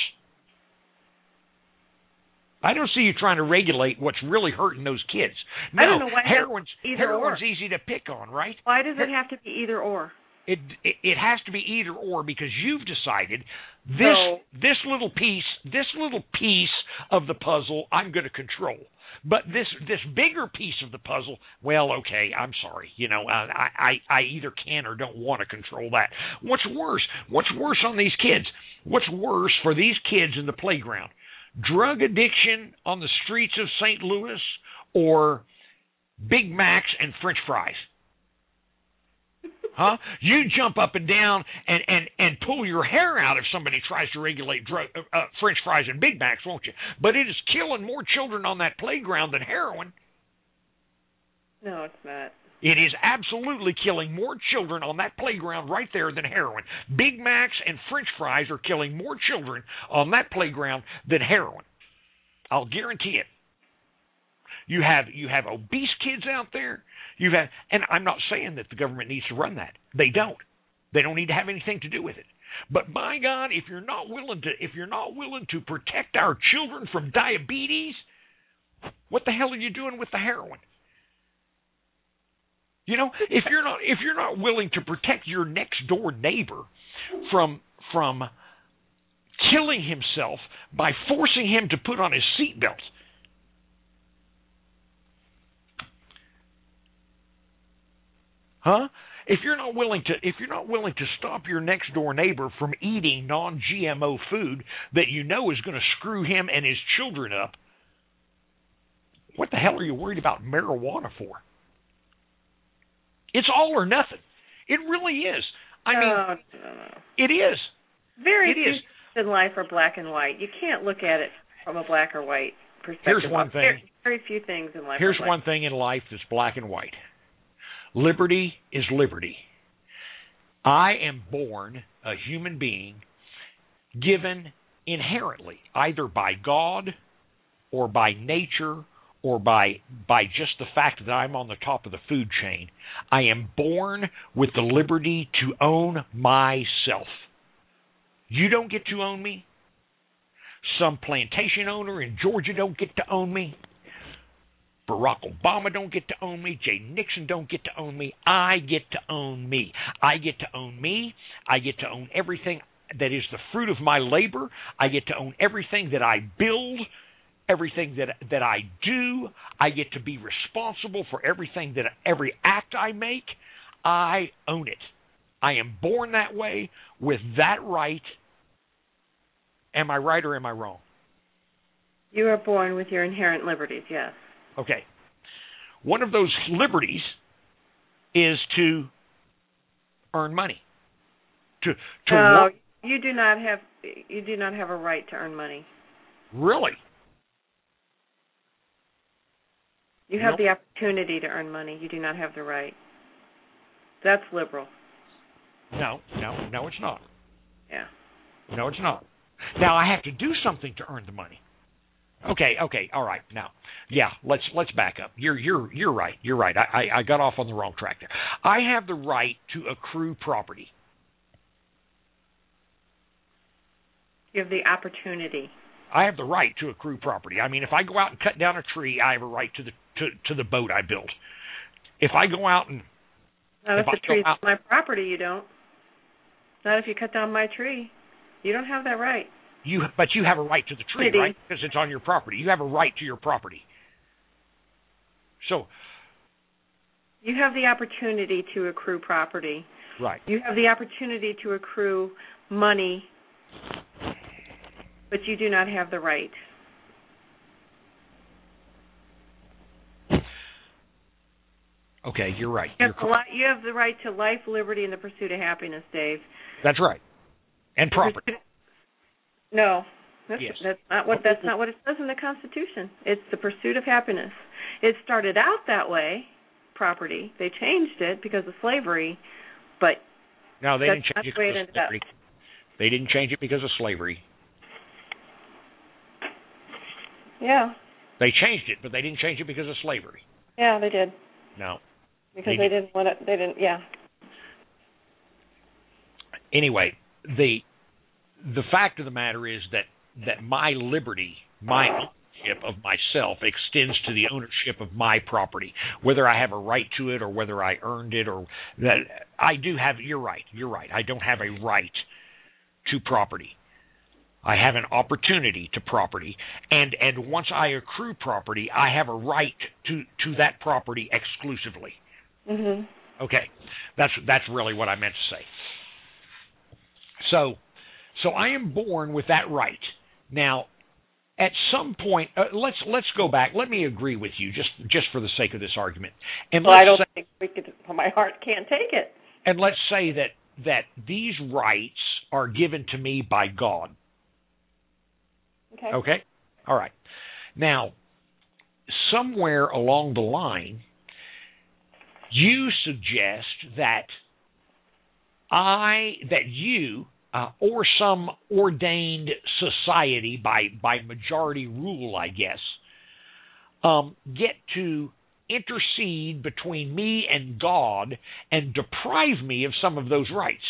Speaker 6: I don't see you trying to regulate what's really hurting those kids. No,
Speaker 7: I don't know why
Speaker 6: heroin's easy to pick on, right?
Speaker 7: Why does it have to be either or?
Speaker 6: It has to be either or because you've decided this little piece of the puzzle I'm going to control. But this bigger piece of the puzzle, well, okay, I'm sorry. You know, I either can or don't want to control that. What's worse? What's worse on these kids? What's worse for these kids in the playground? Drug addiction on the streets of St. Louis or Big Macs and French fries? Huh? You jump up and down and pull your hair out if somebody tries to regulate French fries and Big Macs, won't you? But it is killing more children on that playground than heroin.
Speaker 7: No, it's not.
Speaker 6: It is absolutely killing more children on that playground right there than heroin. Big Macs and French fries are killing more children on that playground than heroin. I'll guarantee it. You have obese kids out there. And I'm not saying that the government needs to run that. They don't. They don't need to have anything to do with it. But by God, if you're not willing to protect our children from diabetes, what the hell are you doing with the heroin? You know, if you're not willing to protect your next door neighbor from killing himself by forcing him to put on his seatbelt, huh? If you're not willing to stop your next door neighbor from eating non-GMO food that you know is going to screw him and his children up, what the hell are you worried about marijuana for? It's all or nothing. It really is. I mean, it is.
Speaker 7: Very few things in life are black and white. You can't look at it from a black or white perspective.
Speaker 6: Here's one thing.
Speaker 7: Very few things in life.
Speaker 6: Here's one thing in life that's black and white. Liberty is liberty. I am born a human being given inherently, either by God or by nature or by just the fact that I'm on the top of the food chain. I am born with the liberty to own myself. You don't get to own me. Some plantation owner in Georgia don't get to own me. Barack Obama don't get to own me. Jay Nixon don't get to own me. I get to own me. I get to own me. I get to own everything that is the fruit of my labor. I get to own everything that I build, everything that I do. I get to be responsible for every act I make. I own it. I am born that way with that right. Am I right or am I wrong?
Speaker 7: You are born with your inherent liberties, yes.
Speaker 6: Okay. One of those liberties is to earn money. To work.
Speaker 7: You do not have a right to earn money.
Speaker 6: Really?
Speaker 7: You have the opportunity to earn money. You do not have the right. That's liberal.
Speaker 6: No, it's not.
Speaker 7: Yeah.
Speaker 6: No, it's not. Now I have to do something to earn the money. Okay, all right. Now, yeah, let's back up. You're right. You're right. I got off on the wrong track there. I have the right to accrue property.
Speaker 7: You have the opportunity.
Speaker 6: I have the right to accrue property. I mean, if I go out and cut down a tree, I have a right to the boat I built. If I go out and
Speaker 7: not if the tree's on my property, you don't. Not if you cut down my tree. You don't have that right.
Speaker 6: But you have a right to the tree, right? Because it's on your property. You have a right to your property. So
Speaker 7: you have the opportunity to accrue property.
Speaker 6: Right.
Speaker 7: You have the opportunity to accrue money, but you do not have the right.
Speaker 6: Okay, you're right.
Speaker 7: You have the right to life, liberty, and the pursuit of happiness, Dave.
Speaker 6: That's right. And property.
Speaker 7: No,
Speaker 6: yes.
Speaker 7: That's not what it says in the Constitution. It's the pursuit of happiness. It started out that way, property. They changed it because of slavery, but
Speaker 6: no, they didn't change it because of slavery.
Speaker 7: Up.
Speaker 6: They didn't change it because of slavery.
Speaker 7: Yeah.
Speaker 6: They changed it, but they didn't change it because of slavery.
Speaker 7: Yeah, they did.
Speaker 6: No.
Speaker 7: Because they didn't want it. They didn't. Yeah.
Speaker 6: Anyway, the fact of the matter is that my liberty, my ownership of myself extends to the ownership of my property, whether I have a right to it or whether I earned it or that I do have. You're right. I don't have a right to property. I have an opportunity to property, and once I accrue property, I have a right to that property exclusively.
Speaker 7: Mm-hmm.
Speaker 6: Okay, that's really what I meant to say. So I am born with that right. Now, at some point, let's go back. Let me agree with you, just for the sake of this argument. And
Speaker 7: I don't think we could. My heart can't take it.
Speaker 6: And let's say that these rights are given to me by God. Okay. All right. Now, somewhere along the line, you suggest that you or some ordained society by majority rule, I guess, get to intercede between me and God and deprive me of some of those rights.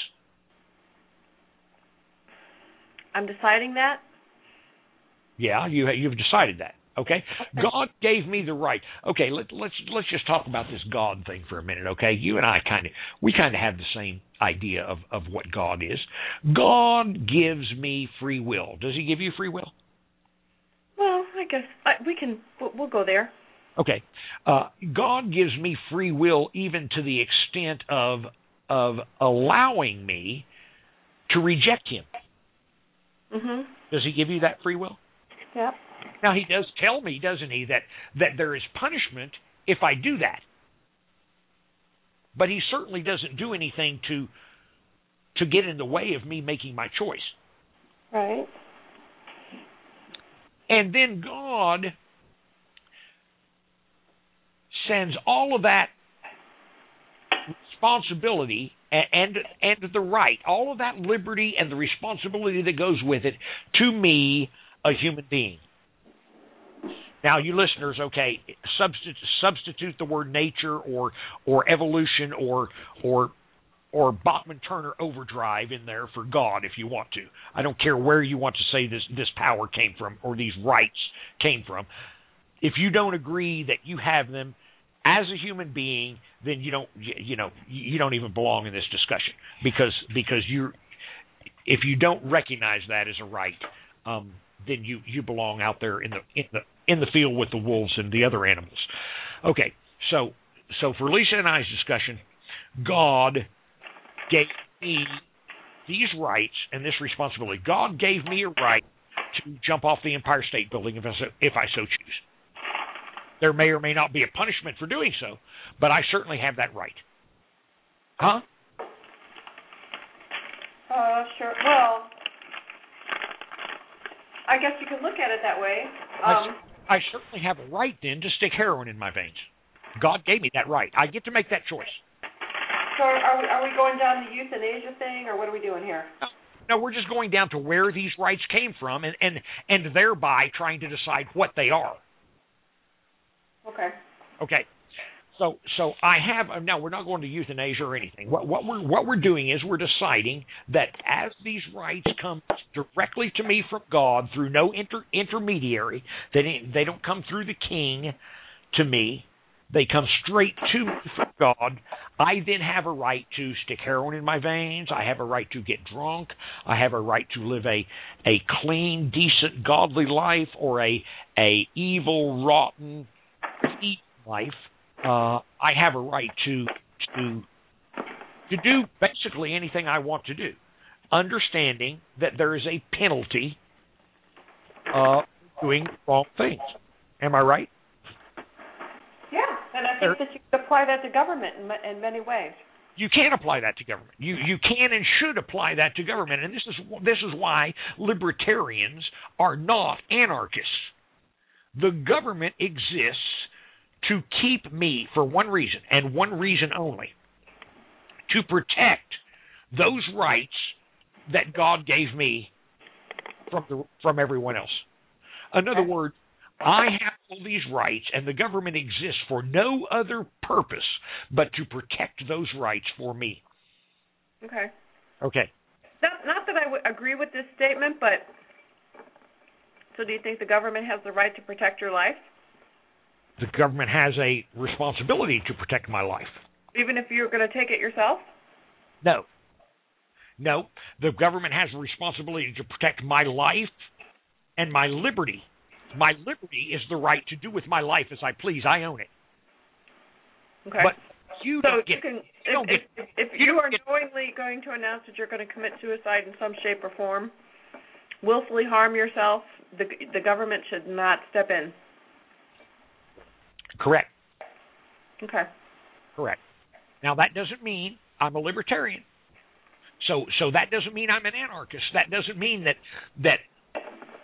Speaker 7: I'm deciding that?
Speaker 6: Yeah, you've decided that. Okay? God gave me the right. Okay, let's just talk about this God thing for a minute, okay? You and I kind of have the same idea of what God is. God gives me free will. Does he give you free will?
Speaker 7: Well, I guess we'll go there.
Speaker 6: Okay. God gives me free will even to the extent of allowing me to reject him.
Speaker 7: Mhm.
Speaker 6: Does he give you that free will?
Speaker 7: Yep.
Speaker 6: Now, he does tell me, doesn't he, that there is punishment if I do that. But he certainly doesn't do anything to get in the way of me making my choice.
Speaker 7: Right.
Speaker 6: And then God sends all of that responsibility and the right, all of that liberty and the responsibility that goes with it to me, a human being. Now, you listeners, okay, substitute the word nature or evolution or Bachman-Turner overdrive in there for God if you want to. I don't care where you want to say this power came from or these rights came from. If you don't agree that you have them as a human being, then you don't even belong in this discussion because if you don't recognize that as a right, then you belong out there in the field with the wolves and the other animals. Okay, so for Lisa and I's discussion, God gave me these rights and this responsibility. God gave me a right to jump off the Empire State Building if I so choose. There may or may not be a punishment for doing so, but I certainly have that right. Huh?
Speaker 7: Sure. Well, I guess you could look at it that way.
Speaker 6: I certainly have a right then to stick heroin in my veins. God gave me that right. I get to make that choice.
Speaker 7: So are we going down the euthanasia thing, or what are we doing here?
Speaker 6: No, we're just going down to where these rights came from and thereby trying to decide what they are. Okay. So I have now. We're not going to euthanasia or anything. What we're doing is we're deciding that as these rights come directly to me from God through no intermediary, they don't come through the king to me. They come straight to me from God. I then have a right to stick heroin in my veins. I have a right to get drunk. I have a right to live a clean, decent, godly life or a evil, rotten life. I have a right to do basically anything I want to do, understanding that there is a penalty doing wrong things. Am I right?
Speaker 7: Yeah, and I think that you could apply that to government in many ways.
Speaker 6: You can apply that to government. You can and should apply that to government, and this is why libertarians are not anarchists. The government exists to keep me for one reason, and one reason only, to protect those rights that God gave me from everyone else. In other words, I have all these rights, and the government exists for no other purpose but to protect those rights for me.
Speaker 7: Okay.
Speaker 6: Not
Speaker 7: that I would agree with this statement, but so do you think the government has the right to protect your life?
Speaker 6: The government has a responsibility to protect my life.
Speaker 7: Even if you're going to take it yourself?
Speaker 6: No. The government has a responsibility to protect my life and my liberty. My liberty is the right to do with my life as I please. I own it.
Speaker 7: Okay.
Speaker 6: But you don't get...
Speaker 7: If you are knowingly going to announce that you're going to commit suicide in some shape or form, willfully harm yourself, the government should not step in.
Speaker 6: Correct.
Speaker 7: Okay.
Speaker 6: Correct. Now, that doesn't mean I'm a libertarian. So that doesn't mean I'm an anarchist. That doesn't mean that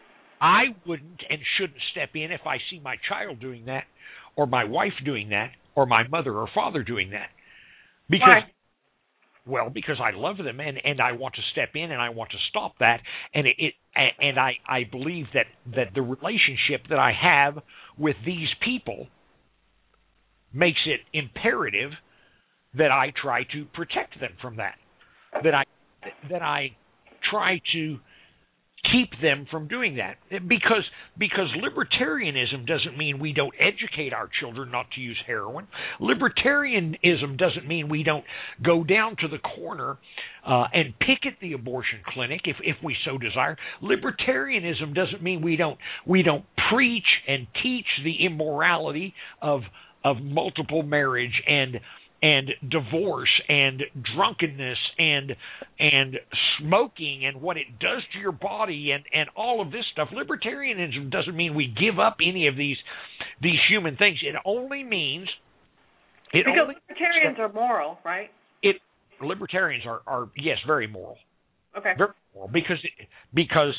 Speaker 6: I wouldn't and shouldn't step in if I see my child doing that or my wife doing that or my mother or father doing that. Because,
Speaker 7: why?
Speaker 6: Well, because I love them and I want to step in and I want to stop that. And I believe that the relationship that I have with these people makes it imperative that I try to protect them from that. That I try to keep them from doing that, because libertarianism doesn't mean we don't educate our children not to use heroin. Libertarianism doesn't mean we don't go down to the corner and picket the abortion clinic if we so desire. Libertarianism doesn't mean we don't preach and teach the immorality of multiple marriage and divorce and drunkenness and smoking and what it does to your body and all of this stuff. Libertarianism doesn't mean we give up any of these human things. It only means
Speaker 7: libertarians are moral, right?
Speaker 6: Libertarians are yes, very moral.
Speaker 7: Okay.
Speaker 6: Very moral because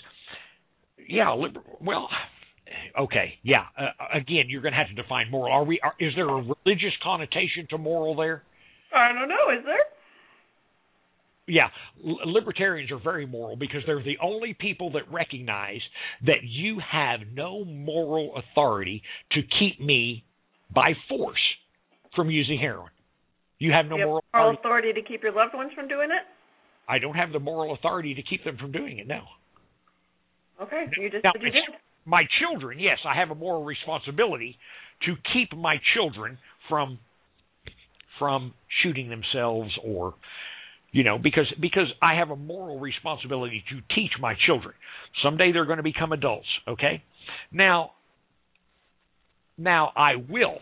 Speaker 6: okay, yeah. Again, you're going to have to define moral. Is there a religious connotation to moral there?
Speaker 7: I don't know. Is there?
Speaker 6: Yeah, libertarians are very moral because they're the only people that recognize that you have no moral authority to keep me by force from using heroin. You have no moral
Speaker 7: authority to keep your loved ones from doing it?
Speaker 6: I don't have the moral authority to keep them from doing it, no.
Speaker 7: Okay, you just
Speaker 6: now,
Speaker 7: said you did.
Speaker 6: My children, yes, I have a moral responsibility to keep my children from shooting themselves or, because I have a moral responsibility to teach my children. Someday they're going to become adults, okay? Now I will.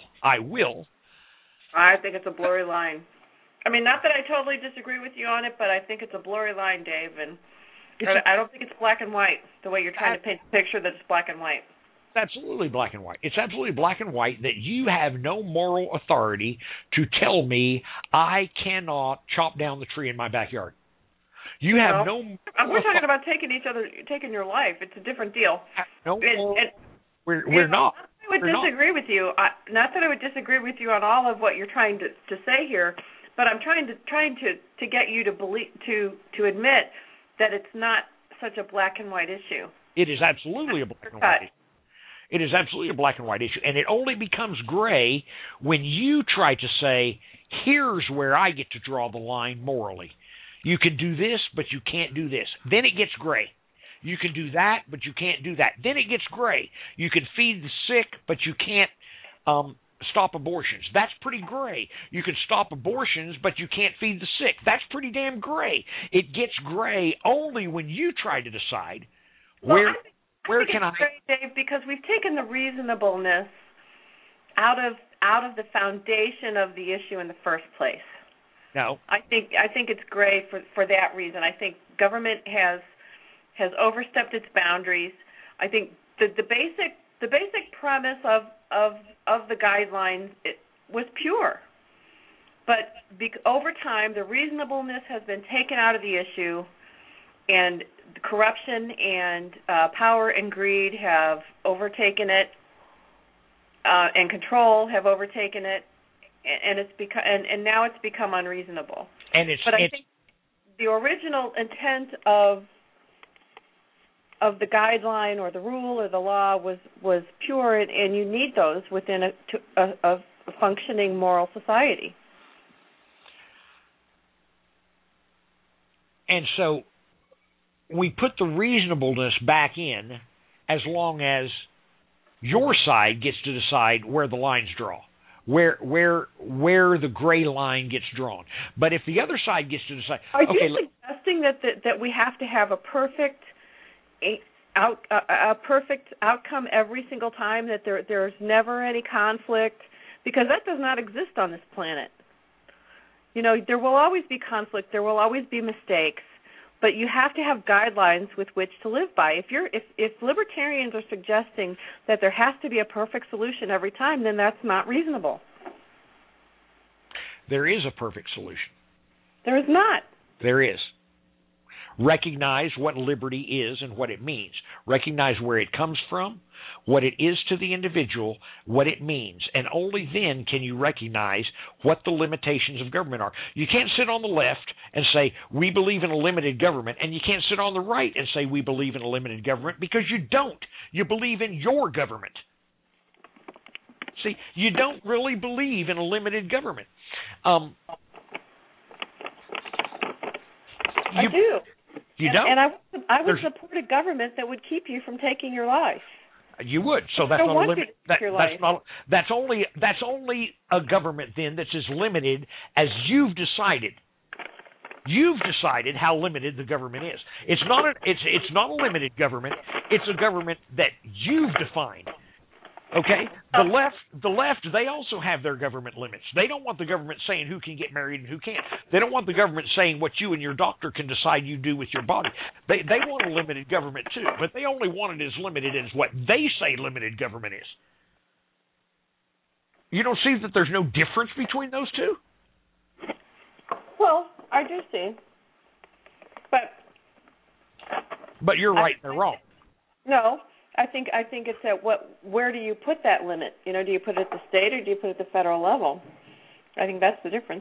Speaker 7: I think it's a blurry line. I mean, not that I totally disagree with you on it, but I think it's a blurry line, Dave, and I don't think it's black and white, the way you're trying to paint the picture that it's black and white.
Speaker 6: It's absolutely black and white. It's absolutely black and white that you have no moral authority to tell me I cannot chop down the tree in my backyard. You have
Speaker 7: we're talking about taking your life. It's a different deal.
Speaker 6: We're not.
Speaker 7: I would disagree with you. Not that I would disagree with you on all of what you're trying to say here, but I'm trying to get you to believe to admit that it's not such a black and white issue.
Speaker 6: It is absolutely a black and white issue. It is absolutely a black and white issue, and it only becomes gray when you try to say, here's where I get to draw the line morally. You can do this, but you can't do this. Then it gets gray. You can do that, but you can't do that. Then it gets gray. You can feed the sick, but you can't stop abortions. That's pretty gray. You can stop abortions, but you can't feed the sick. That's pretty damn gray. It gets gray only when you try to decide where can I...
Speaker 7: Gray, Dave, because we've taken the reasonableness out of the foundation of the issue in the first place.
Speaker 6: No.
Speaker 7: I think it's gray for that reason. I think government has overstepped its boundaries. I think the basic premise of the guidelines was pure, but over time the reasonableness has been taken out of the issue, and corruption and power and greed have overtaken it, and control have overtaken it, and now it's become unreasonable. But I think the original intent of the guideline or the rule or the law was pure, and you need those within a functioning moral society.
Speaker 6: And so we put the reasonableness back in as long as your side gets to decide where the lines draw, where the gray line gets drawn. But if the other side gets to decide...
Speaker 7: Are you suggesting that we have to have a perfect outcome every single time, that there's never any conflict? Because that does not exist on this planet. There will always be conflict, there will always be mistakes, but you have to have guidelines with which to live by. If libertarians are suggesting that there has to be a perfect solution every time, then that's not reasonable.
Speaker 6: There is a perfect solution.
Speaker 7: There is not.
Speaker 6: There is. Recognize what liberty is and what it means. Recognize where it comes from, what it is to the individual, what it means. And only then can you recognize what the limitations of government are. You can't sit on the left and say, we believe in a limited government, and you can't sit on the right and say, we believe in a limited government, because you don't. You believe in your government. See, you don't really believe in a limited government.
Speaker 7: I do.
Speaker 6: You don't?
Speaker 7: And I would support a government that would keep you from taking your life.
Speaker 6: You would. So that's not a limit. That's only a government then that's as limited as you've decided. You've decided how limited the government is. It's not a limited government. It's a government that you've defined. Okay? The left, they also have their government limits. They don't want the government saying who can get married and who can't. They don't want the government saying what you and your doctor can decide you do with your body. They want a limited government too, but they only want it as limited as what they say limited government is. You don't see that there's no difference between those two?
Speaker 7: Well, I do see. But
Speaker 6: you're right, they're wrong.
Speaker 7: No. I think it's where do you put that limit? Do you put it at the state or do you put it at the federal level? I think that's the difference.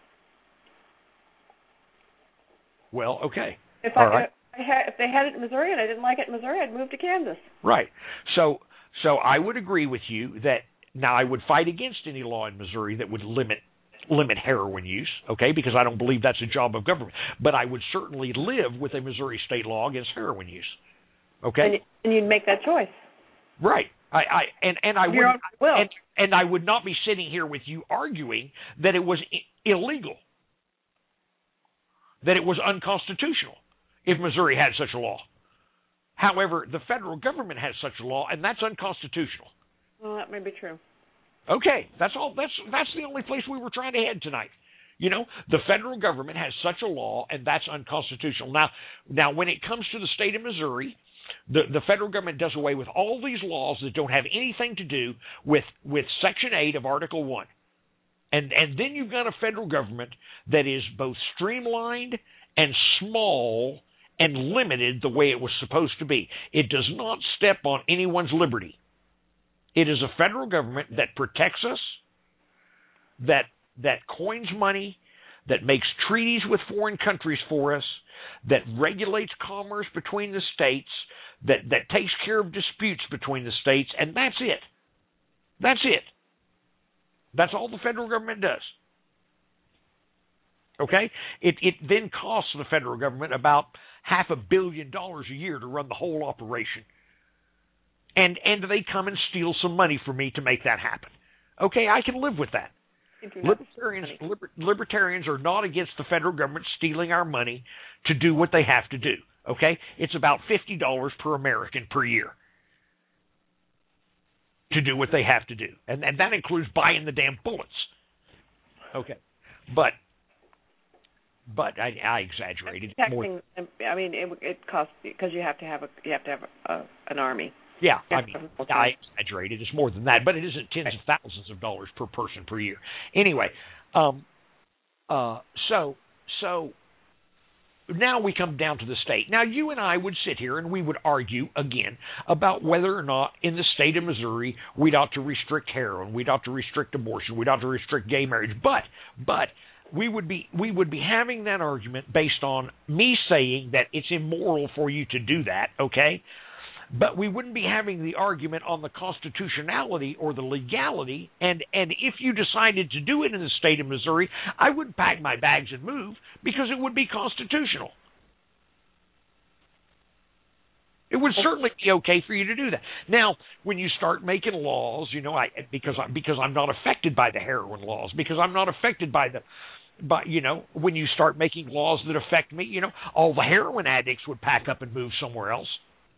Speaker 6: Well, okay.
Speaker 7: If they had it in Missouri and I didn't like it in Missouri, I'd move to Kansas.
Speaker 6: Right. So I would agree with you that now I would fight against any law in Missouri that would limit heroin use, okay, because I don't believe that's a job of government. But I would certainly live with a Missouri state law against heroin use. Okay,
Speaker 7: and you'd make that choice,
Speaker 6: right? I would not be sitting here with you arguing that it was illegal, that it was unconstitutional if Missouri had such a law. However, the federal government has such a law, and that's unconstitutional.
Speaker 7: Well, that may be true.
Speaker 6: Okay, that's all. That's the only place we were trying to head tonight. The federal government has such a law, and that's unconstitutional. Now, when it comes to the state of Missouri, the federal government does away with all these laws that don't have anything to do with Section 8 of Article 1. And then you've got a federal government that is both streamlined and small and limited the way it was supposed to be. It does not step on anyone's liberty. It is a federal government that protects us, that coins money, that makes treaties with foreign countries for us, that regulates commerce between the states, that takes care of disputes between the states, and that's it. That's it. That's all the federal government does. Okay? It then costs the federal government about $500 million a year to run the whole operation. And they come and steal some money from me to make that happen. Okay, I can live with that. Libertarians are not against the federal government stealing our money to do what they have to do. Okay, it's about $50 per American per year to do what they have to do, and that includes buying the damn bullets. Okay, but I exaggerated.
Speaker 7: It costs because you have to have an army.
Speaker 6: Yeah, I exaggerated. It's more than that, but it isn't tens of thousands of dollars per person per year. Anyway, so now we come down to the state. Now, you and I would sit here and we would argue again about whether or not in the state of Missouri we'd ought to restrict heroin, we'd ought to restrict abortion, we'd ought to restrict gay marriage. But we would be having that argument based on me saying that it's immoral for you to do that, okay? But we wouldn't be having the argument on the constitutionality or the legality. And if you decided to do it in the state of Missouri, I wouldn't pack my bags and move because it would be constitutional. It would certainly be okay for you to do that. Now, when you start making laws, because I'm not affected by the heroin laws, because I'm not affected by when you start making laws that affect me, all the heroin addicts would pack up and move somewhere else.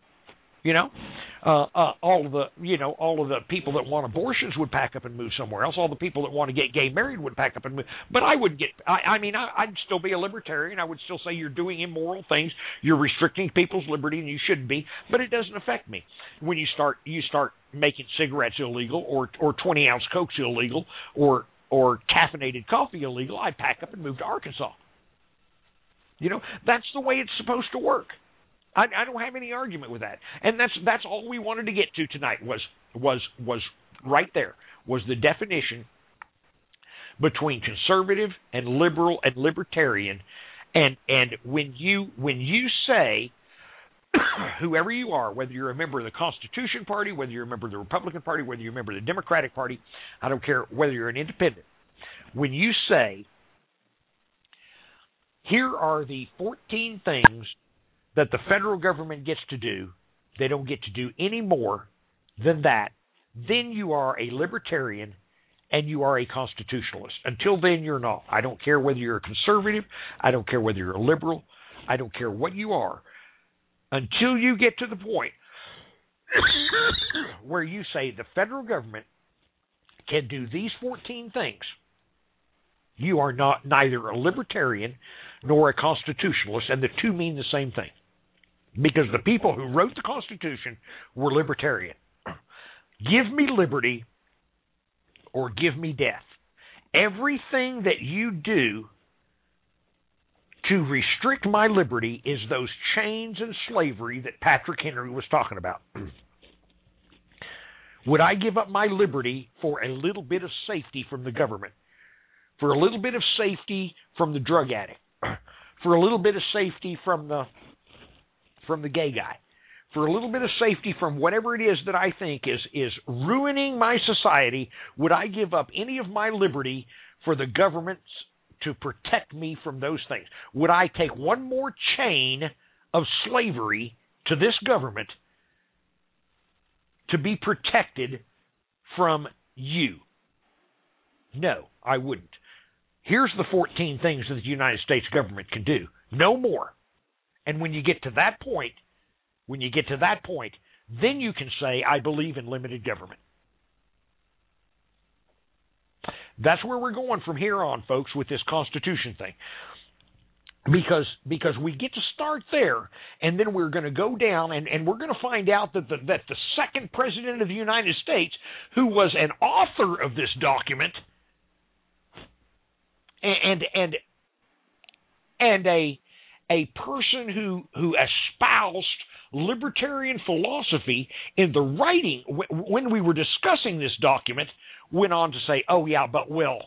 Speaker 6: All of the people that want abortions would pack up and move somewhere else. All the people that want to get gay married would pack up and move. But I wouldn't get. I'd still be a libertarian. I would still say you're doing immoral things. You're restricting people's liberty, and you shouldn't be. But it doesn't affect me. When you start making cigarettes illegal, or 20-ounce Cokes illegal, or caffeinated coffee illegal, I'd pack up and move to Arkansas. That's the way it's supposed to work. I don't have any argument with that. And that's all we wanted to get to tonight was right there, was the definition between conservative and liberal and libertarian. And when you say, whoever you are, whether you're a member of the Constitution Party, whether you're a member of the Republican Party, whether you're a member of the Democratic Party, I don't care whether you're an independent, when you say, here are the 14 things that the federal government gets to do, they don't get to do any more than that, then you are a libertarian and you are a constitutionalist. Until then, you're not. I don't care whether you're a conservative. I don't care whether you're a liberal. I don't care what you are. Until you get to the point where you say the federal government can do these 14 things, you are neither a libertarian nor a constitutionalist, and the two mean the same thing. Because the people who wrote the Constitution were libertarian. Give me liberty or give me death. Everything that you do to restrict my liberty is those chains and slavery that Patrick Henry was talking about. Would I give up my liberty for a little bit of safety from the government? For a little bit of safety from the drug addict? For a little bit of safety from the gay guy? For a little bit of safety from whatever it is that I think is ruining my society? Would I give up any of my liberty for the government to protect me from those things? Would I take one more chain of slavery to this government to be protected from you? No, I wouldn't. Here's the 14 things that the United States government can do. No more. And when you get to that point, then you can say, I believe in limited government. That's where we're going from here on, folks, with this Constitution thing. Because we get to start there, and then we're going to go down, and we're going to find out that the second president of the United States, who was an author of this document, and a person who espoused libertarian philosophy in the writing, when we were discussing this document, went on to say, oh yeah, but will.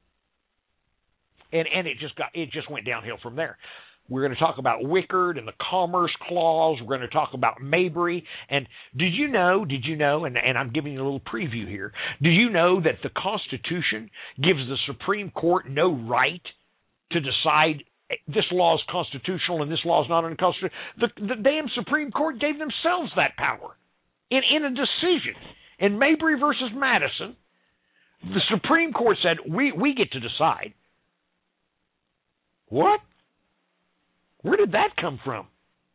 Speaker 6: And it just went downhill from there. We're going to talk about Wickard and the Commerce Clause. We're going to talk about Mabry. And did you know, and I'm giving you a little preview here, do you know that the Constitution gives the Supreme Court no right to decide this law is constitutional and this law is not unconstitutional? The damn Supreme Court gave themselves that power in a decision. In Mabry versus Madison, the Supreme Court said, we get to decide. What? Where did that come from?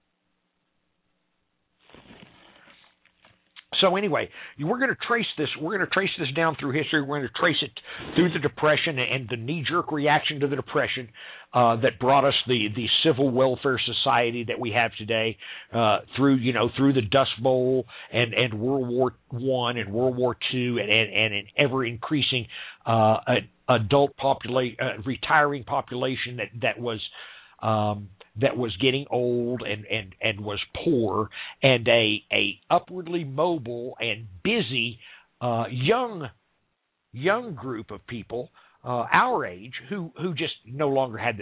Speaker 6: So anyway, we're going to trace this. We're going to trace this down through history. We're going to trace it through the Depression and the knee-jerk reaction to the Depression that brought us the civil welfare society that we have today, through the Dust Bowl and World War I and World War II and an ever increasing adult retiring population that was getting old and was poor, and a upwardly mobile and busy young group of people our age who just no longer had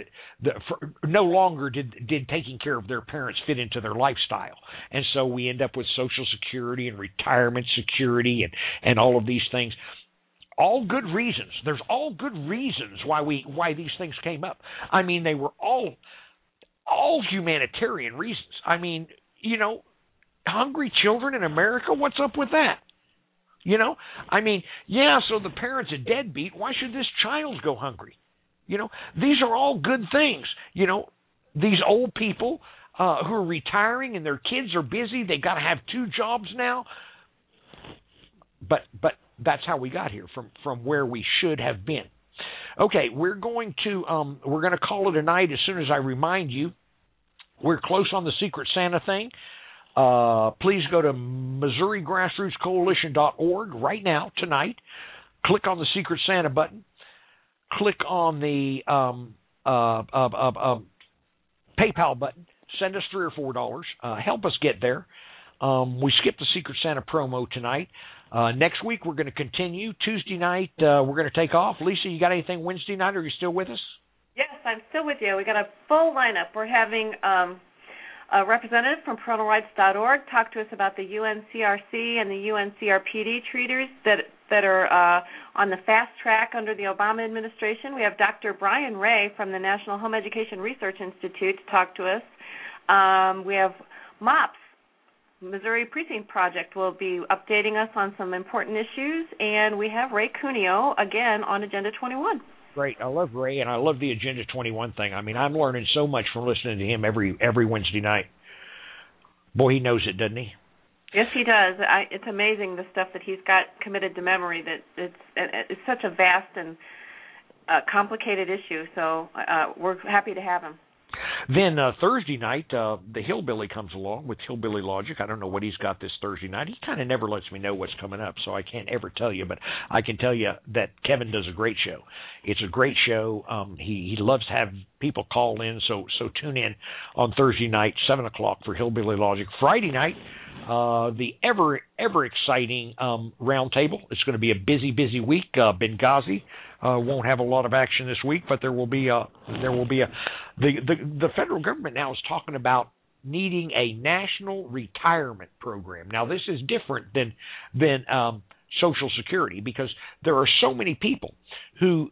Speaker 6: did taking care of their parents fit into their lifestyle. And so we end up with Social Security and retirement security and all of these things. All good reasons. There's all good reasons why these things came up. I mean, they were all humanitarian reasons. I mean, hungry children in America, what's up with that? I mean, yeah, so the parent's a deadbeat. Why should this child go hungry? These are all good things. These old people who are retiring and their kids are busy, they got to have 2 jobs now. But that's how we got here from where we should have been. Okay, we're going to call it a night as soon as I remind you we're close on the Secret Santa thing. Please go to MissouriGrassrootsCoalition.org right now, tonight. Click on the Secret Santa button. Click on the PayPal button. Send us $3 or $4. Help us get there. We skipped the Secret Santa promo tonight. Next week, we're going to continue. Tuesday night, we're going to take off. Lisa, you got anything Wednesday night? Are you still with us?
Speaker 7: Yes, I'm still with you. We got a full lineup. We're having a representative from parentalrights.org talk to us about the UNCRC and the UNCRPD treaters that are on the fast track under the Obama administration. We have Dr. Brian Ray from the National Home Education Research Institute to talk to us. We have MOPS, Missouri Precinct Project, will be updating us on some important issues, and we have Ray Cuneo again on Agenda 21.
Speaker 6: Great. I love Ray, and I love the Agenda 21 thing. I mean, I'm learning so much from listening to him every Wednesday night. Boy, he knows it, doesn't he?
Speaker 7: Yes, he does. It's amazing the stuff that he's got committed to memory. That it's such a vast and complicated issue. So we're happy to have him.
Speaker 6: Then Thursday night, the Hillbilly comes along with Hillbilly Logic. I don't know what he's got this Thursday night. He kind of never lets me know what's coming up, so I can't ever tell you. But I can tell you that Kevin does a great show. It's a great show. He loves to have people call in, so tune in on Thursday night, 7 o'clock for Hillbilly Logic. Friday night, the ever exciting roundtable. It's going to be a busy week. Benghazi won't have a lot of action this week, but there will be the federal government now is talking about needing a national retirement program. Now this is different than Social Security, because there are so many people who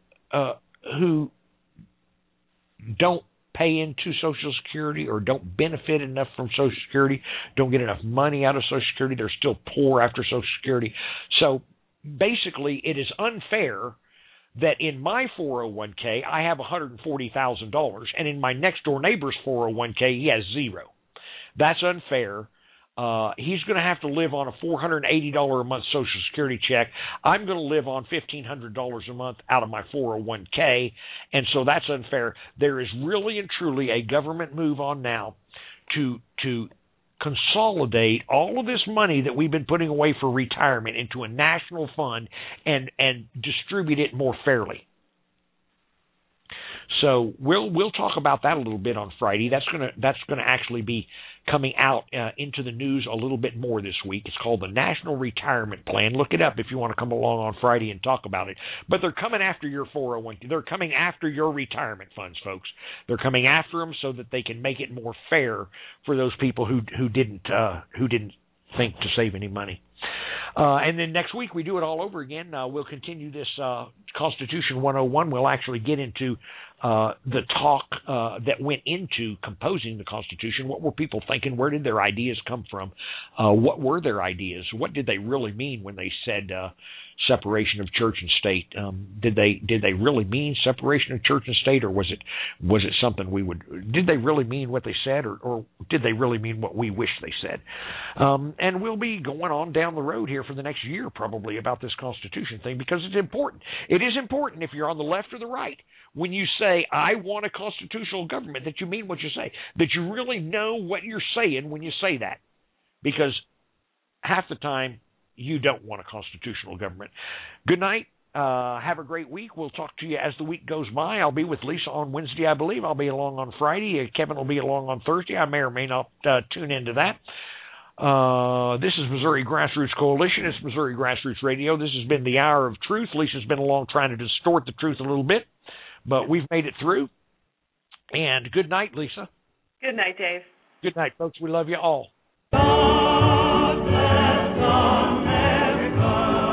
Speaker 6: don't pay into Social Security or don't benefit enough from Social Security, don't get enough money out of Social Security. They're still poor after Social Security. So basically it is unfair that in my 401k I have $140,000 and in my next door neighbor's 401k he has zero. That's unfair. He's going to have to live on a $480 a month Social Security check. I'm going to live on $1,500 a month out of my 401k, and so that's unfair. There is really and truly a government move on now to consolidate all of this money that we've been putting away for retirement into a national fund and distribute it more fairly. So we'll talk about that a little bit on Friday. That's gonna actually be coming out into the news a little bit more this week. It's called the National Retirement Plan. Look it up if you want to come along on Friday and talk about it. But they're coming after your 401k. They're coming after your retirement funds, folks. They're coming after them so that they can make it more fair for those people who didn't think to save any money. And then next week we do it all over again. We'll continue this Constitution 101. We'll actually get into the talk that went into composing the Constitution. What were people thinking? Where did their ideas come from? What were their ideas? What did they really mean when they said separation of church and state? Did they really mean separation of church and state, or was it something we would? Did they really mean what they said, or did they really mean what we wish they said? And we'll be going on down the road here for the next year probably about this Constitution thing, because it's important. It is important if you're on the left or the right. When you say, I want a constitutional government, that you mean what you say, that you really know what you're saying when you say that. Because half the time, you don't want a constitutional government. Good night. Have a great week. We'll talk to you as the week goes by. I'll be with Lisa on Wednesday, I believe. I'll be along on Friday. Kevin will be along on Thursday. I may or may not tune into that. This is Missouri Grassroots Coalition. It's Missouri Grassroots Radio. This has been the Hour of Truth. Lisa's been along trying to distort the truth a little bit, but we've made it through. And good night, Lisa. Good night, Dave. Good night, folks. We love you all. God bless America.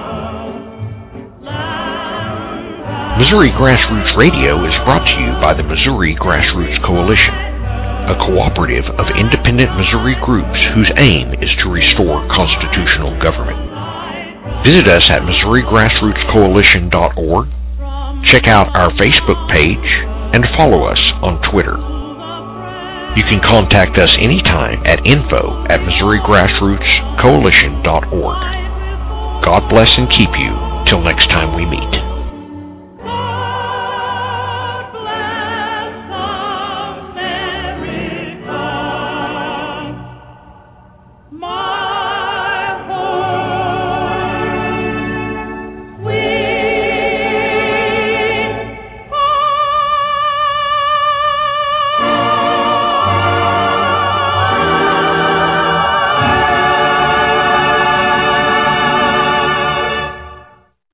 Speaker 6: Missouri Grassroots Radio is brought to you by the Missouri Grassroots Coalition, a cooperative of independent Missouri groups whose aim is to restore constitutional government. Visit us at MissouriGrassrootsCoalition.org. Check out our Facebook page and follow us on Twitter. You can contact us anytime at info@MissouriGrassrootsCoalition.org. God bless and keep you till next time we meet.